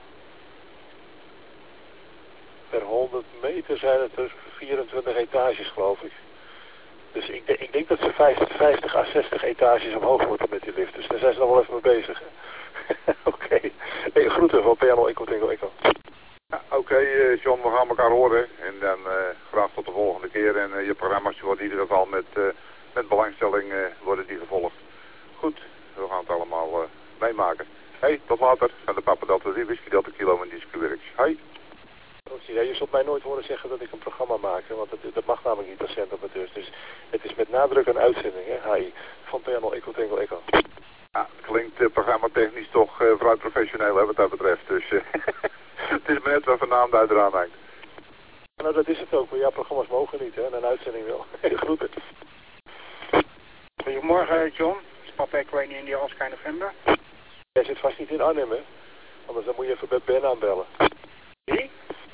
Per 100 meter zijn het er 24 etages geloof ik. Dus ik denk dat ze 50 à 60 etages omhoog moeten met die lift. Dus daar zijn ze nog wel even mee bezig. Oké. Hey, groeten van Pernal Echo Tango Echo. Ja, Oké, John, we gaan elkaar horen. En dan graag tot de volgende keer. En je programma's worden in ieder geval met belangstelling worden die gevolgd. Goed, we gaan het allemaal meemaken. Hey, tot later. Van de Papa Delta 3, Whisky Delta Kilo en Disco Works. Hey. Ja, je zult mij nooit horen zeggen dat ik een programma maak, want dat mag namelijk niet als centramateurs. Dus het is met nadruk een uitzending, hè, HI, van Pernal Echo Tango Echo. Ja, klinkt programmatechnisch toch vrij professioneel hè, wat dat betreft. Dus het is maar net wat voor naam daar eraan hangt. Nou, dat is het ook, maar ja, programma's mogen niet, hè, en een uitzending wel. Groeten. Goedemorgen, John. Papa Echo India Oscar November. Jij zit vast niet in Arnhem, hè? Anders dan moet je even bij Ben aanbellen. Wie?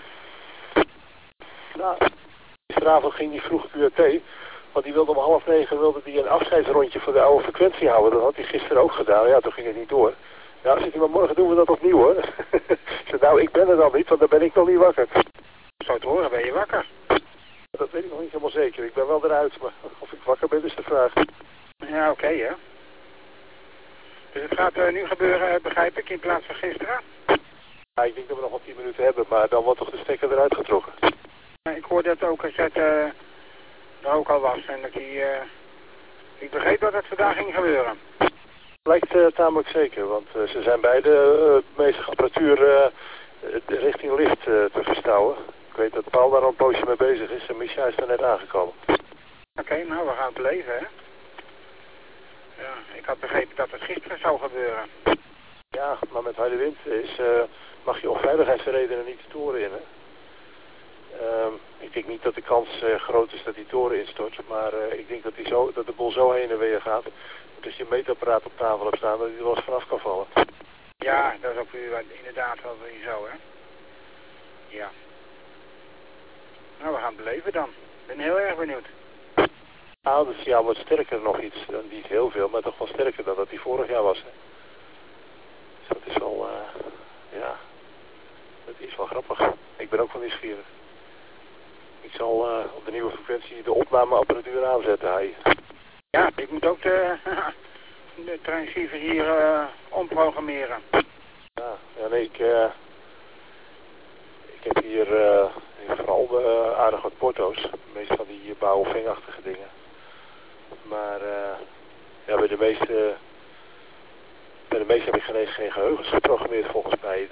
Nou, gisteravond ging die vroeg QRT, want die wilde om 8:30 een afscheidsrondje voor de oude frequentie houden. Dat had hij gisteren ook gedaan, ja, toen ging het niet door. Nou, zit hij maar morgen doen we dat opnieuw, hoor. Ik zei, nou, ik ben er dan niet, want dan ben ik nog niet wakker. Zo te horen, ben je wakker? Dat weet ik nog niet helemaal zeker. Ik ben wel eruit, maar of ik wakker ben is de vraag. Ja, oké, hè. Dus het gaat nu gebeuren, begrijp ik, in plaats van gisteren? Ja, ik denk dat we nog wel 10 minuten hebben, maar dan wordt toch de stekker eruit getrokken. Ik hoorde het ook als het er ook al was en dat ik begreep dat het vandaag ging gebeuren. Lijkt tamelijk zeker, want ze zijn beide bezig apparatuur richting lift te verstouwen. Ik weet dat Paul daar al een poosje mee bezig is en Misha is er net aangekomen. Oké, nou we gaan het beleven, hè. Ja, ik had begrepen dat het gisteren zou gebeuren. Ja, maar met harde wind mag je om veiligheidsredenen niet de toren in, hè. Ik denk niet dat de kans groot is dat die toren instort, maar ik denk dat de boel zo heen en weer gaat. Dat als je een meetapparaat op tafel hebt staan, dat hij er wel eens vanaf kan vallen. Ja, dat is ook inderdaad wel weer zo, hè. Ja. Nou, we gaan het beleven dan. Ik ben heel erg benieuwd. Nou, dus ja, wat sterker nog iets, niet heel veel, maar toch wel sterker dan dat hij vorig jaar was, hè. Dus dat is wel, ja, dat is wel grappig. Ik ben ook wel nieuwsgierig. Ik zal op de nieuwe frequentie de opnameapparatuur aanzetten, hij. Ja, ik moet ook de transceiver hier omprogrammeren. Ja, nee, ik heb hier vooral aardig wat porto's. Meestal van die Baofeng-achtige dingen. Maar ja, bij de meeste heb ik geen geheugens geprogrammeerd volgens mij.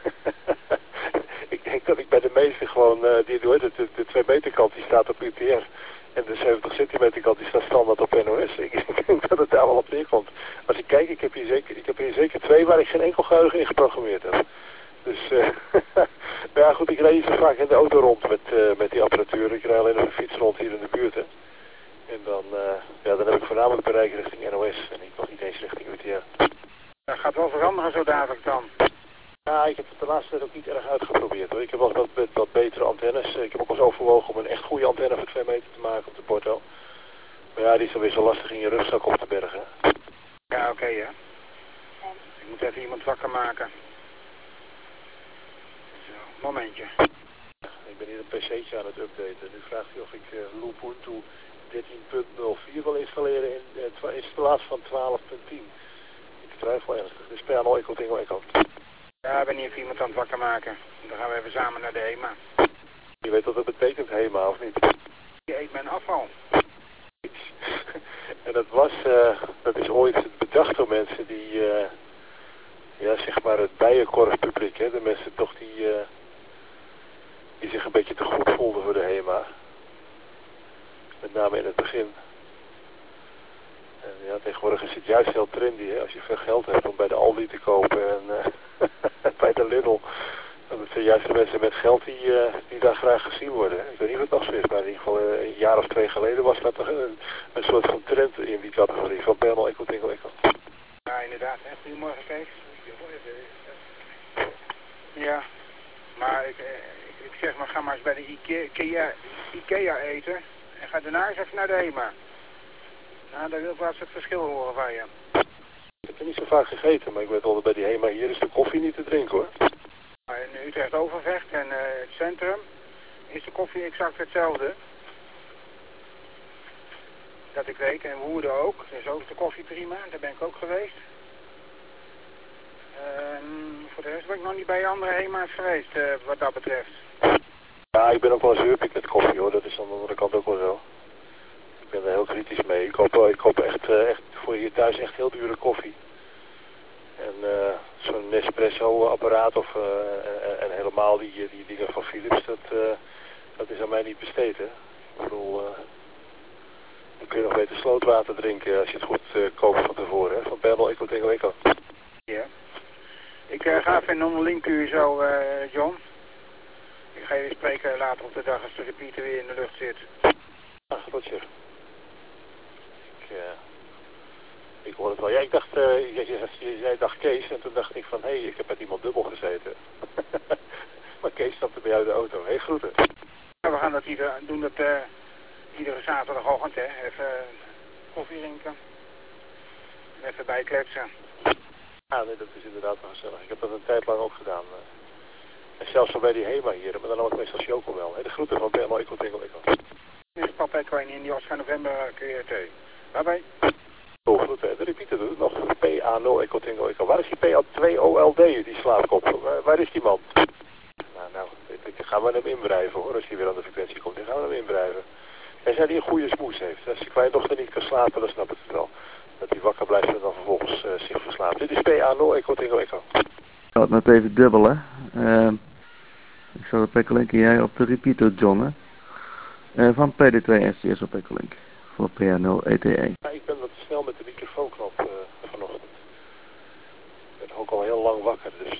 Ik denk dat ik bij de meeste gewoon, de 2 meter kant die staat op UTR. En de 70 centimeter kant die staat standaard op NOS. Ik denk dat het daar wel op neerkomt. Als ik kijk, ik heb hier zeker 2 waar ik geen enkel geheugen in geprogrammeerd heb. Dus, maar ja goed, ik rijd niet zo vaak in de auto rond met die apparatuur. Ik rijd alleen op een fiets rond hier in de buurt, hè. En dan heb ik voornamelijk bereik richting NOS en nog niet eens richting UTR. Dat gaat wel veranderen zo dadelijk dan. Ja, ik heb het de laatste tijd ook niet erg uitgeprobeerd, hoor. Ik heb wel wat betere antennes. Ik heb ook wel eens overwogen om een echt goede antenne voor 2 meter te maken op de Porto. Maar ja, die is dan weer zo lastig in je rugzak op te bergen. Ja, oké, hè. Ik moet even iemand wakker maken. Zo, momentje. Ik ben hier een pc'tje aan het updaten. Nu vraagt hij of ik Lubuntu 13.04 wil installeren in plaats van 12.10. Ik twijfel ernstig. Dus P&O Echo Tingo Echo. Ja, ik ben hier even iemand aan het wakker maken. Dan gaan we even samen naar de HEMA. Je weet wat dat betekent, HEMA, of niet? Je eet mijn afval. En dat is ooit bedacht door mensen die, ja, zeg maar het bijenkorfpubliek, hè. De mensen toch die zich een beetje te goed voelden voor de HEMA. Met name in het begin. En ja, tegenwoordig is het juist heel trendy, hè. Als je veel geld hebt om bij de Aldi te kopen en bij de Lidl. Dat zijn juist de mensen met geld die daar graag gezien worden. Ik weet niet wat dat zo is, maar in ieder geval een jaar of 2 geleden was dat toch een soort van trend in die categorie van Panel Echo Tingle Echo. Ja, inderdaad. Hè. Goedemorgen, Kees. Ja, maar ik zeg maar, ga maar eens bij de Ikea eten en ga daarna eens even naar de HEMA. Nou, dan wil ik wel eens het verschil horen van je. Ik heb er niet zo vaak gegeten, maar ik weet wel dat bij die HEMA hier is de koffie niet te drinken, hoor. In Utrecht Overvecht en het centrum is de koffie exact hetzelfde. Dat ik weet, en Woerden ook. Dus ook de koffie prima, daar ben ik ook geweest. Voor de rest ben ik nog niet bij andere HEMA's geweest, wat dat betreft. Ja, ik ben ook wel zeurpik met koffie, hoor. Dat is aan de andere kant ook wel zo. Ik ben er heel kritisch mee. Ik koop echt voor hier thuis echt heel dure koffie. En zo'n Nespresso apparaat en helemaal die dingen van Philips, dat is aan mij niet besteed, hè. Ik bedoel, dan kun je nog beter slootwater drinken als je het goed koopt van tevoren, hè. Van Panel Echo Tingo Echo. Ja. Ik ga even een onderlink u zo, John. Ik ga je spreken later op de dag als de repeater weer in de lucht zit. Ah, goed zeg. Ik hoor het wel. Ja, ik dacht, jij dacht Kees en toen dacht ik van, hé, ik heb met iemand dubbel gezeten. Maar Kees stapte bij jou in de auto. Hé, groeten. Ja, we gaan dat doen dat iedere zaterdagochtend, hè. Even koffie drinken. En even bijkletsen. Ja, nee, dat is inderdaad wel gezellig. Ik heb dat een tijd lang ook gedaan. En zelfs al bij die HEMA hier, maar dan ook meestal Chocomel. De groeten van Panel Echo Tingle Echo. Dit is Papa Echo in die Oscar November QRT. Bye bye. Goed, de repeater doet het nog. PA0 Echo Tango Echo. Waar is die PA2OLD, die slaapkop? Waar is die man? Nou, dan gaan we hem inbrijven hoor. Als hij weer aan de frequentie komt, dan gaan we hem inbrijven. Hij zei dat hij een goede smoes heeft. Als die kleindochter niet kan slapen, dan snap ik het wel. Dat hij wakker blijft en dan vervolgens zich verslaapt. Dit is PA0 Echo Tango Echo. Ik had net even dubbelen. Ik zal op Echolink en jij op de repeater, John, hè? Van PD2 STS op Echolink. Voor PA0 ETE. Ja, ik ben wat te snel met de microfoonknop vanochtend. Ik ben ook al heel lang wakker, dus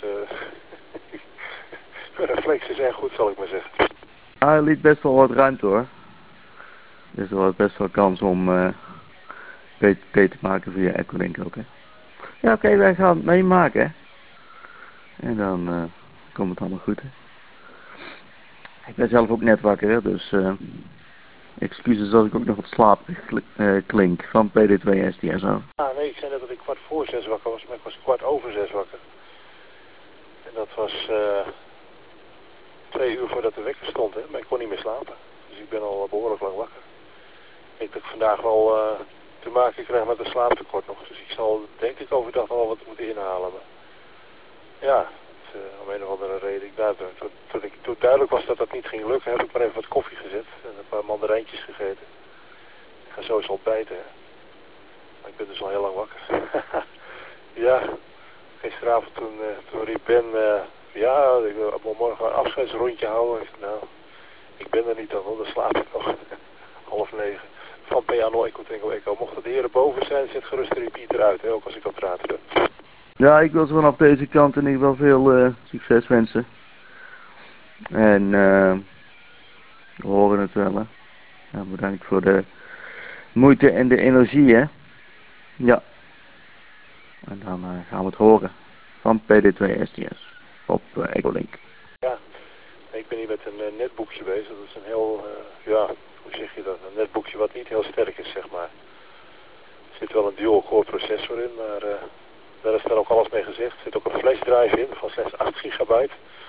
mijn reflexen zijn goed, zal ik maar zeggen. Hij liet best wel wat ruimte hoor. Dus er was best wel kans om PT te maken via Echolink ook, hè. Ja, oké, wij gaan het meemaken, hè. En dan komt het allemaal goed, hè. Ik ben zelf ook net wakker, hè, dus excuses als ik ook nog wat slaap klink van PD2 STS. Ah nee, ik zei net dat ik 6:15 wakker was, maar ik was 6:15 wakker. En dat was 2 uur voordat de wekker stond, hè, maar ik kon niet meer slapen. Dus ik ben al behoorlijk lang wakker. Ik denk dat ik vandaag wel te maken krijg met een slaaptekort nog. Dus ik zal denk ik overdag wel wat moeten inhalen. Maar ja, om een of andere reden. Toen duidelijk was dat dat niet ging lukken, heb ik maar even wat koffie gezet en een paar mandarijntjes gegeten. Ik ga zo eens ontbijten. Hè. Maar ik ben dus al heel lang wakker. Ja, gisteravond toen riep Ben, ja, ik wil morgen een afscheidsrondje houden. Ik zei, nou, ik ben er niet dan, dan slaap ik nog. 8:30. Van PA0 Echo Tango Echo. Mocht de heren boven zijn, zet gerust de repeater uit, hè, ook als ik aan het praten ben. Ja, ik wil ze vanaf deze kant in ieder geval veel succes wensen. En we horen het wel, hè. Ja, bedankt voor de moeite en de energie, hè. Ja. En dan gaan we het horen van PD2 STS op Echolink. Ja, ik ben hier met een netboekje bezig. Dat is een heel, ja, hoe zeg je dat? Een netboekje wat niet heel sterk is, zeg maar. Er zit wel een dual-core processor in, maar daar is daar ook alles mee gezegd. Er zit ook een flash drive in van slechts 8 gigabyte.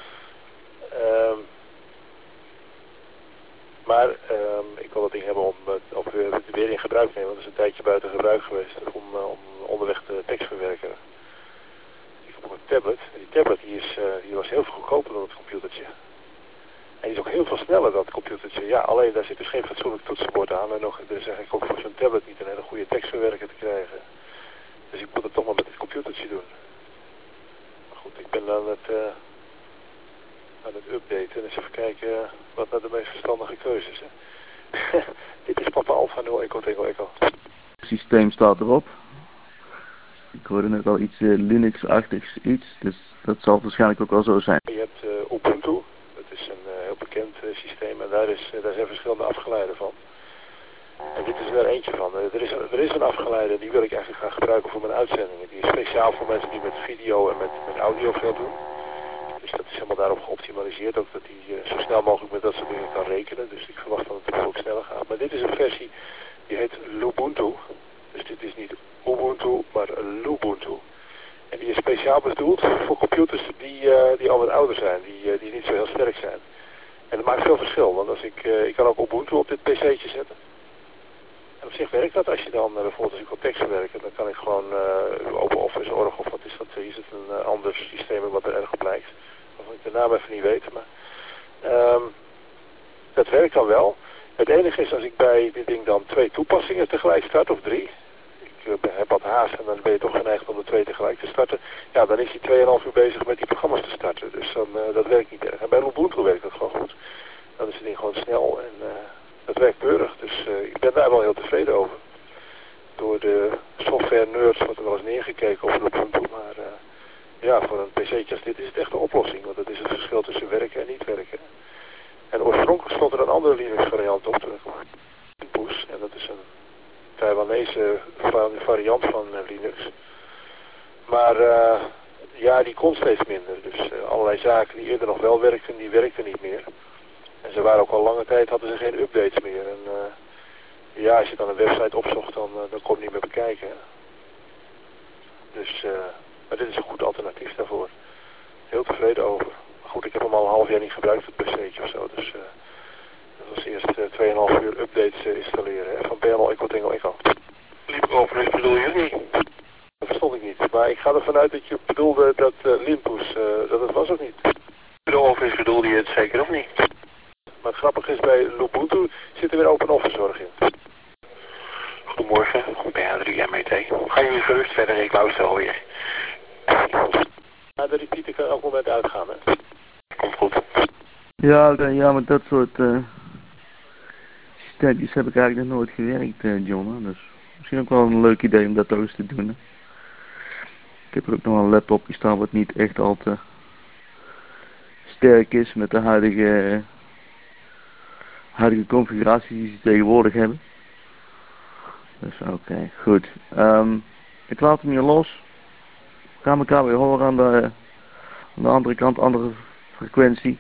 Maar ik wil dat ding hebben om weer in gebruik te nemen. Want het is een tijdje buiten gebruik geweest om onderweg de tekst te verwerken. Ik heb ook een tablet. En die tablet die was heel veel goedkoper dan het computertje. En die is ook heel veel sneller dan het computertje. Ja, alleen daar zit dus geen fatsoenlijk toetsenbord aan. En nog, er is eigenlijk ook voor zo'n tablet niet een hele goede tekstverwerker te krijgen. Dus ik moet het toch maar met het computertje doen. Maar goed, ik ben aan het updaten. En eens even kijken wat nou de meest verstandige keuze is. Hè. Dit is Papa Alpha 0 Echo Tango Echo. Het systeem staat erop. Ik hoorde net al iets Linux-achtigs iets. Dus dat zal waarschijnlijk ook wel zo zijn. Je hebt Ubuntu. Dat is een heel bekend systeem. En daar zijn verschillende afgeleiden van. En dit is er eentje van. Er is een afgeleide, die wil ik eigenlijk gaan gebruiken voor mijn uitzendingen. Die is speciaal voor mensen die met video en met audio veel doen. Dus dat is helemaal daarop geoptimaliseerd. Ook dat hij zo snel mogelijk met dat soort dingen kan rekenen. Dus ik verwacht dat het ook sneller gaat. Maar dit is een versie, die heet Lubuntu. Dus dit is niet Ubuntu, maar Lubuntu. En die is speciaal bedoeld voor computers die al wat ouder zijn. Die niet zo heel sterk zijn. En dat maakt veel verschil. Want als ik kan ook Ubuntu op dit pc'tje zetten. En op zich werkt dat. Als je dan bijvoorbeeld als ik wil tekst verwerken, dan kan ik gewoon OpenOffice, Org of wat is dat, is het een ander systeem wat er erg op lijkt. Waarvan ik de naam even niet weet, maar dat werkt dan wel. Het enige is als ik bij dit ding dan 2 toepassingen tegelijk start, of 3. Ik heb wat haast en dan ben je toch geneigd om de 2 tegelijk te starten. Ja, dan is hij 2,5 uur bezig met die programma's te starten. Dus dan, dat werkt niet erg. En bij Ubuntu werkt dat gewoon goed. Dan is het ding gewoon snel en dat werkt keurig. Dus ik ben daar wel heel tevreden over. Door de software nerds wordt er wel eens neergekeken over Ubuntu. Maar ja, voor een pc'tje als dit is het echt een oplossing. Want dat is het verschil tussen werken en niet werken. En oorspronkelijk stond er een andere Linux variant op. Inpoes. En dat is een Taiwanese variant van Linux. Maar ja, die kon steeds minder. Dus allerlei zaken die eerder nog wel werkten, die werkten niet meer. En ze waren ook al lange tijd, hadden ze geen updates meer. En ja, als je dan een website opzocht, dan kon je niet meer bekijken. Dus, maar dit is een goed alternatief daarvoor. Heel tevreden over. Maar goed, ik heb hem al een half jaar niet gebruikt, het pc'tje of zo. Dus dat was eerst 2,5 uur updates installeren. Hè, van PNL Echo Tango Echo. Overigens bedoel je het niet? Dat verstond ik niet. Maar ik ga ervan uit dat je bedoelde dat Limpus, dat het was of niet? Overigens bedoelde je het zeker of niet? Maar het grappige is, bij Lubuntu zit er weer open office zorg in. Goedemorgen, PA3 MET. Gaan jullie gerust verder, ik luister alweer. Ja, de repeater kan elk moment uitgaan, hè? Komt goed. Ja, met dat soort systeempjes heb ik eigenlijk nog nooit gewerkt, John. Hè? Dus misschien ook wel een leuk idee om dat ook eens te doen. Hè? Ik heb er ook nog wel een laptopje staan wat niet echt al te sterk is met de huidige configuraties die ze tegenwoordig hebben. Dus oké, goed. Ik laat hem hier los. We gaan elkaar weer horen aan de andere kant, andere frequentie.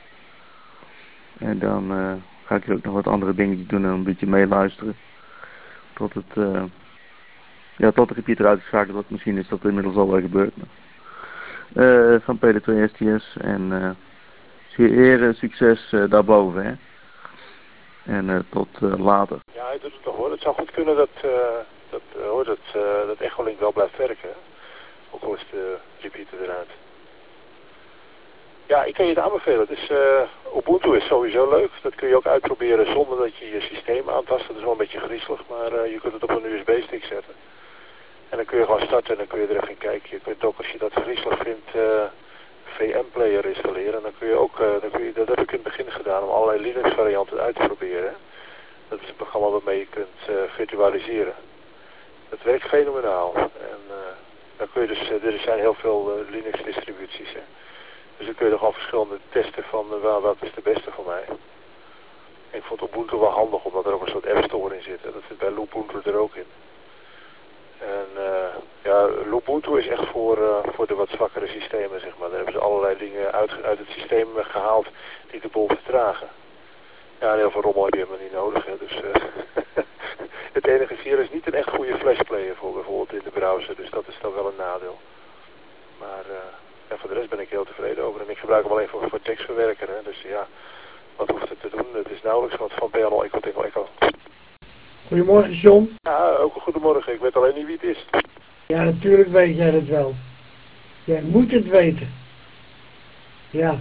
En dan ga ik hier ook nog wat andere dingetjes doen en een beetje meeluisteren. Tot tot de repeater uitgeschakeld wordt. Misschien is dat inmiddels al wel gebeurd. Van PD2 STS en zeer eer en succes daarboven. Hè? En tot later. Ja, hij doet het nog hoor. Het zou goed kunnen dat Echolink wel blijft werken. Ook al is de repeater eruit. Ja, ik kan je het aanbevelen. Dus, Ubuntu is sowieso leuk. Dat kun je ook uitproberen zonder dat je je systeem aantast. Dat is wel een beetje griezelig, maar je kunt het op een USB-stick zetten. En dan kun je gewoon starten en dan kun je er even in kijken. Je kunt ook, als je dat griezelig vindt, VM-player installeren. Dan kun je ook, dat heb ik in het begin gedaan, om allerlei Linux-varianten uit te proberen. Dat is een programma waarmee je kunt virtualiseren. Dat werkt fenomenaal. En dan kun je dus, er zijn heel veel Linux-distributies. Dus dan kun je er gewoon verschillende testen van wat is de beste voor mij. En ik vond Ubuntu wel handig, omdat er ook een soort App Store in zit. En dat zit bij Lubuntu er ook in. En Lubuntu is echt voor de wat zwakkere systemen, zeg maar. Daar hebben ze allerlei dingen uit het systeem gehaald die de boel vertragen. Ja, en heel veel rommel heb je helemaal niet nodig. Hè. Dus het enige is, hier is niet een echt goede flashplayer voor bijvoorbeeld in de browser. Dus dat is dan wel een nadeel. Maar voor de rest ben ik heel tevreden over. En ik gebruik hem alleen voor tekstverwerken. Hè. Dus ja, wat hoeft het te doen? Het is nauwelijks wat van PNL Echo tegen Echo. Goedemorgen, John. Ja, ook een goedemorgen. Ik weet alleen niet wie het is. Ja, natuurlijk weet jij het wel. Jij moet het weten. Ja.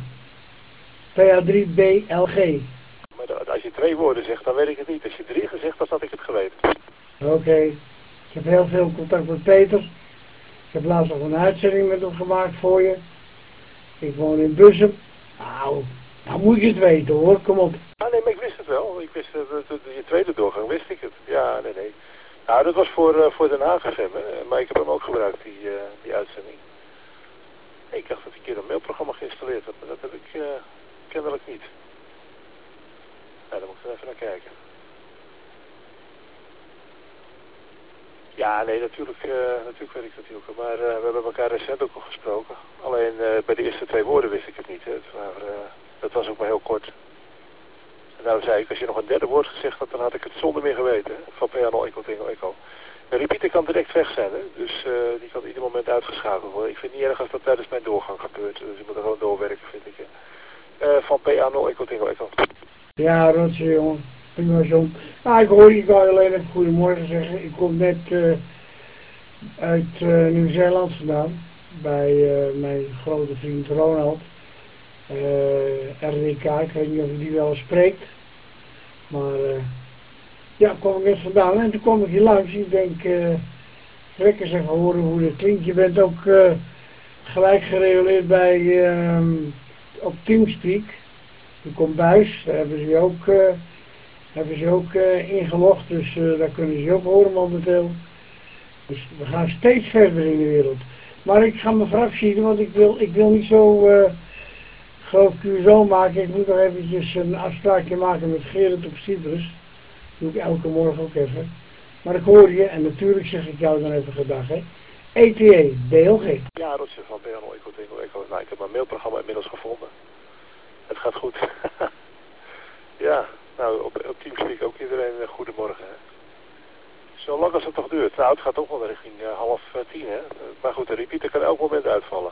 PA3BLG. Maar als je 2 woorden zegt, dan weet ik het niet. Als je 3 gezegd, dan had ik het geweten. Oké. Ik heb heel veel contact met Peter. Ik heb laatst nog een uitzending met hem gemaakt voor je. Ik woon in Bussum. Nou moet je het weten hoor, kom op. Ah nee, maar ik wist het wel. Ik wist je tweede doorgang wist ik het. Ja, nee. Nou, dat was voor Den Haag FM, hè. Maar ik heb hem ook gebruikt, die uitzending. Ik dacht dat ik een keer een mailprogramma geïnstalleerd had, maar dat heb ik kennelijk niet. Nou, daar moet ik er even naar kijken. Ja, nee, natuurlijk weet ik dat ook. Maar we hebben elkaar recent ook al gesproken. Alleen bij de eerste 2 woorden wist ik het niet. Hè. Dat was ook maar heel kort. En daarom zei ik, als je nog een derde woord gezegd had, dan had ik het zonder meer geweten. Hè, van PNL Echo Tingo Echo. De repeater kan direct weg zijn, hè. Dus die kan ieder moment uitgeschakeld worden. Ik vind het niet erg als dat tijdens mijn doorgang gebeurt. Dus je moet er gewoon doorwerken, vind ik. Van PNL Echo Tingo Echo. Ja, rotje jongen. Prima John. Nou, ik wou je alleen even goedemorgen zeggen. Ik kom net uit Nieuw-Zeeland vandaan. Bij mijn grote vriend Ronald. RDK, ik weet niet of je die wel eens spreekt. Maar ja, kwam ik net vandaan en toen kwam ik hier langs. Ik denk, lekker zeggen horen hoe dat klinkt. Je bent ook gelijk gereguleerd bij op Teamspeak. Je komt buis, daar hebben ze ook ingelogd, dus daar kunnen ze ook horen momenteel. Dus we gaan steeds verder in de wereld. Maar ik ga me verabschieden, want ik wil niet zo groot Q maken. Ik moet nog eventjes een afspraakje maken met Gerrit op Cyprus. Dat doe ik elke morgen ook even. Maar ik hoor je en natuurlijk zeg ik jou dan even gedag, hè. ETA, BLG. Ja, Rotje van PNL Echo Tingo Echo. Nou, ik heb mijn mailprogramma inmiddels gevonden. Het gaat goed. Ja, nou, op Teamspeak ook iedereen goedemorgen. Hè. Zolang als het toch duurt. Nou, het gaat ook wel richting 9:30, hè. Maar goed, de repeater kan elk moment uitvallen.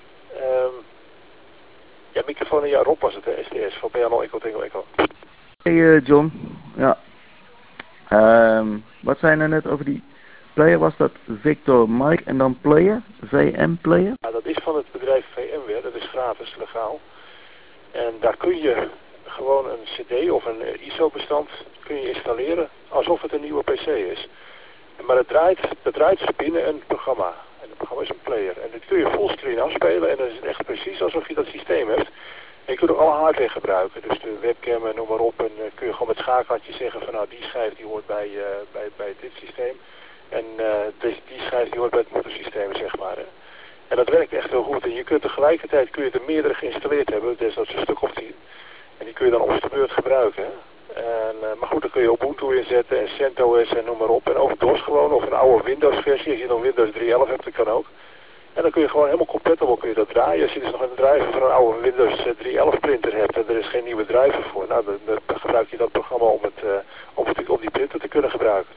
Ja, microfoon, ja, Rob was het, hè, STS, van PNL Echo Tingo Echo. Hey John, ja. Wat zei je nou net over die player was dat Victor Mike en dan player, VM player? Ja, dat is van het bedrijf VMware, dat is gratis, legaal. En daar kun je gewoon een CD of een ISO-bestand kun je installeren alsof het een nieuwe PC is. Maar het draait dus binnen een programma. En het programma is een player. En dit kun je fullscreen afspelen en dan is het echt precies alsof je dat systeem hebt. En je kunt ook alle hardware gebruiken. Dus de webcam en noem maar op. En kun je gewoon met schakeltje zeggen van nou die schijf die hoort bij dit systeem. En die schijf die hoort bij het moedersysteem zeg maar. Hè. En dat werkt echt heel goed. En je kunt tegelijkertijd er meerdere geïnstalleerd hebben. Desnoods een stuk of 10. En die kun je dan op de beurt gebruiken. Hè. Maar goed, dan kun je Ubuntu inzetten en CentOS en noem maar op. En ook DOS gewoon, of een oude Windows versie. Als je dan Windows 3.11 hebt, dat kan ook. En dan kun je gewoon helemaal compatible kun je dat draaien. Als je dus nog een driver van een oude Windows 3.11 printer hebt en er is geen nieuwe driver voor. Nou, dan gebruik je dat programma om die printer te kunnen gebruiken.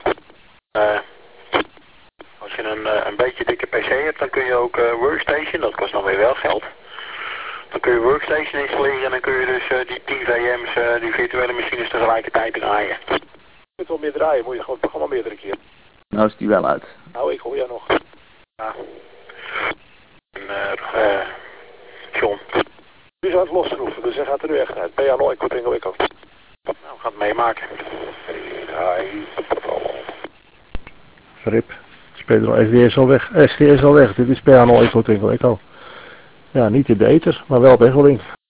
Als je een beetje dikke PC hebt, dan kun je ook Workstation, dat kost dan weer wel geld. Dan kun je Workstation installeren en dan kun je dus die 10 VM's, die virtuele machines tegelijkertijd draaien. Je kunt wel meer draaien, moet je gewoon het programma meerdere keer. Nou is die wel uit. Nou, ik hoor jou nog. Ja. John. Nu is aan het losschroeven, dus hij gaat er nu echt uit. PA0, ik word ik ook. Nou, we gaan het meemaken. Rip. Pedro FD is al weg. ST is al weg. Dit is PA0 Echo Twinkel Echo. Ja, niet in de ether, maar wel op Echolink.